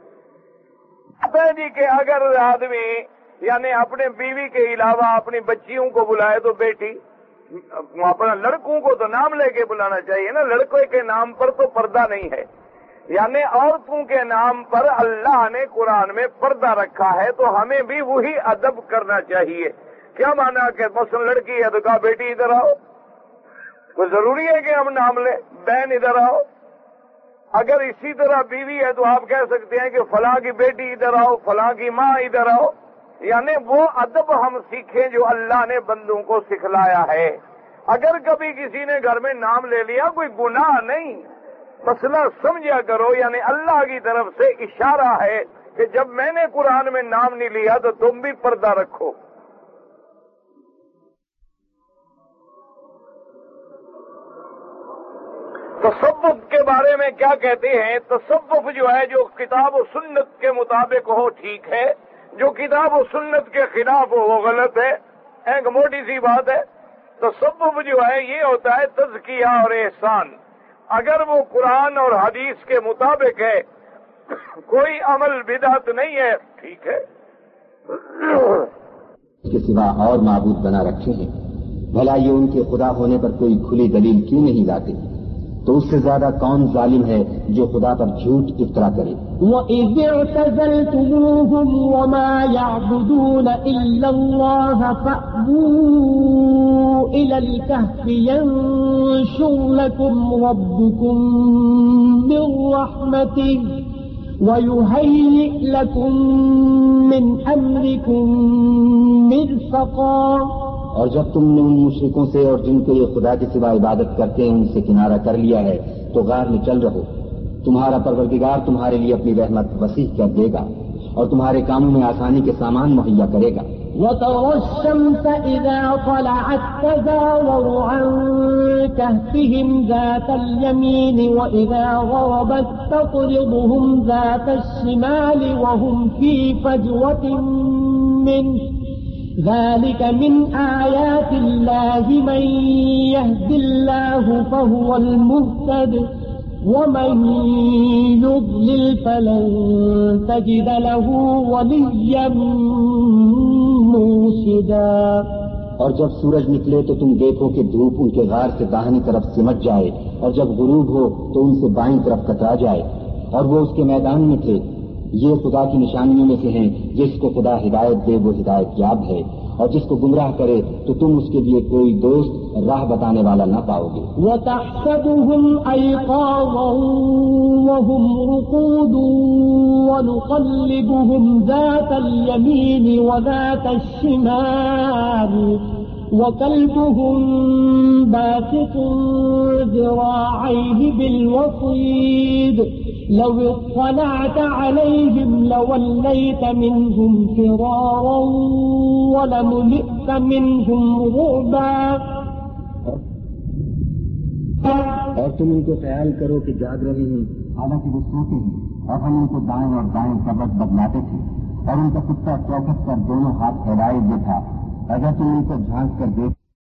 جی کہ اگر آدمی یعنی اپنے بیوی کے علاوہ اپنی بچیوں کو بلائے تو بیٹی، اپنا لڑکوں کو تو نام لے کے بلانا چاہیے نا، لڑکوں کے نام پر تو پردہ نہیں ہے، یعنی عورتوں کے نام پر اللہ نے قرآن میں پردہ رکھا ہے، تو ہمیں بھی وہی ادب کرنا چاہیے۔ کیا مانا کہ مثلا لڑکی ہے تو کہا بیٹی ادھر آؤ، تو ضروری ہے کہ ہم نام لیں بہن ادھر آؤ؟ اگر اسی طرح بیوی ہے تو آپ کہہ سکتے ہیں کہ فلاں کی بیٹی ادھر آؤ، فلاں کی ماں ادھر آؤ، یعنی وہ ادب ہم سیکھیں جو اللہ نے بندوں کو سکھلایا ہے۔ اگر کبھی کسی نے گھر میں نام لے لیا کوئی گناہ نہیں، مسئلہ سمجھا کرو، یعنی اللہ کی طرف سے اشارہ ہے کہ جب میں نے قرآن میں نام نہیں لیا تو تم بھی پردہ رکھو۔ تصوف کے بارے میں کیا کہتے ہیں؟ تصوف جو ہے جو کتاب و سنت کے مطابق ہو ٹھیک ہے، جو کتاب و سنت کے خلاف ہو وہ غلط ہے۔ ایک موٹی سی بات ہے، تصوف جو ہے یہ ہوتا ہے تزکیہ اور احسان، اگر وہ قرآن اور حدیث کے مطابق ہے، کوئی عمل بدعت نہیں ہے، ٹھیک ہے۔ اس کے سوا اور معبود بنا رکھے ہیں، بھلا یہ ان کے خدا ہونے پر کوئی کھلی دلیل کیوں نہیں لاتے؟ تو اس سے زیادہ کون ظالم ہے جو خدا پر جھوٹ افطرا کرے؟ وَإِذِ اعْتَزَلْتُمُوهُمْ وَمَا يَعْبُدُونَ إِلَّا اللَّهَ فَأْوُوا إِلَى الْكَهْفِ يَنشُرْ لَكُمْ رَبُّكُمْ مِنْ رَحْمَتِهِ وَيُهَيِّئْ لَكُمْ مِنْ أَمْرِكُمْ مِرْفَقًا۔ اور جب تم نے ان مشرکوں سے اور جن کو یہ خدا کے سوا عبادت کرتے ہیں ان سے کنارہ کر لیا ہے تو غار میں چل رہو، تمہارا پروردگار تمہارے لیے اپنی رحمت وسیع کر دے گا اور تمہارے کاموں میں آسانی کے سامان مہیا کرے گا۔ وَتَرَى الشَّمْسَ إِذَا طَلَعَتْ تَزَاوَرُ عَنْ كَهْفِهِمْ ذَاتَ الْيَمِينِ وَإِذَا غَرَبَتْ تَقْرِضُهُمْ ذَاتَ الشِّمَالِ وَهُمْ فِي فَجْوَةٍ مِّنْهُ ذلك من آيات الله من يهد الله فهو المهتد ومن يضلل فلن تجد له وليا مرشدا۔ اور جب سورج نکلے تو تم دیکھو کہ دھوپ ان کے غار سے داہنی طرف سمٹ جائے، اور جب غروب ہو تو ان سے بائیں طرف کترا جائے، اور وہ اس کے میدان میں تھے۔ یہ خدا کی نشانیوں میں سے ہیں، جس کو خدا ہدایت دے وہ ہدایت یاب ہے، اور جس کو گمراہ کرے تو تم اس کے لیے کوئی دوست راہ بتانے والا نہ پاؤ گے۔ وَتَحْسَبُهُمْ أَيْقَاظًا وَهُمْ رُقُودٌ وَنُقَلِّبُهُمْ ذَاتَ الْيَمِينِ وَذَاتَ الشِّمَالِ وَكَلْبُهُمْ بَاسِطٌ ذِرَاعَيْهِ بِالْوَصِيدِ لو اطلعت عليهم لوليت منهم فرارا ولملئت منهم رعبا۔ اور تم ان کو خیال کرو کہ جاگ رہے ہیں حالانکہ وہ سوتے ہیں، اور ہم ان کو دائیں اور دائیں سبق بدلاتے تھے، اور ان کا کتا چوکس پر دونوں ہاتھ پھیلائے ہوئے تھا۔ اگر تم ان کو جھانک کر دیکھ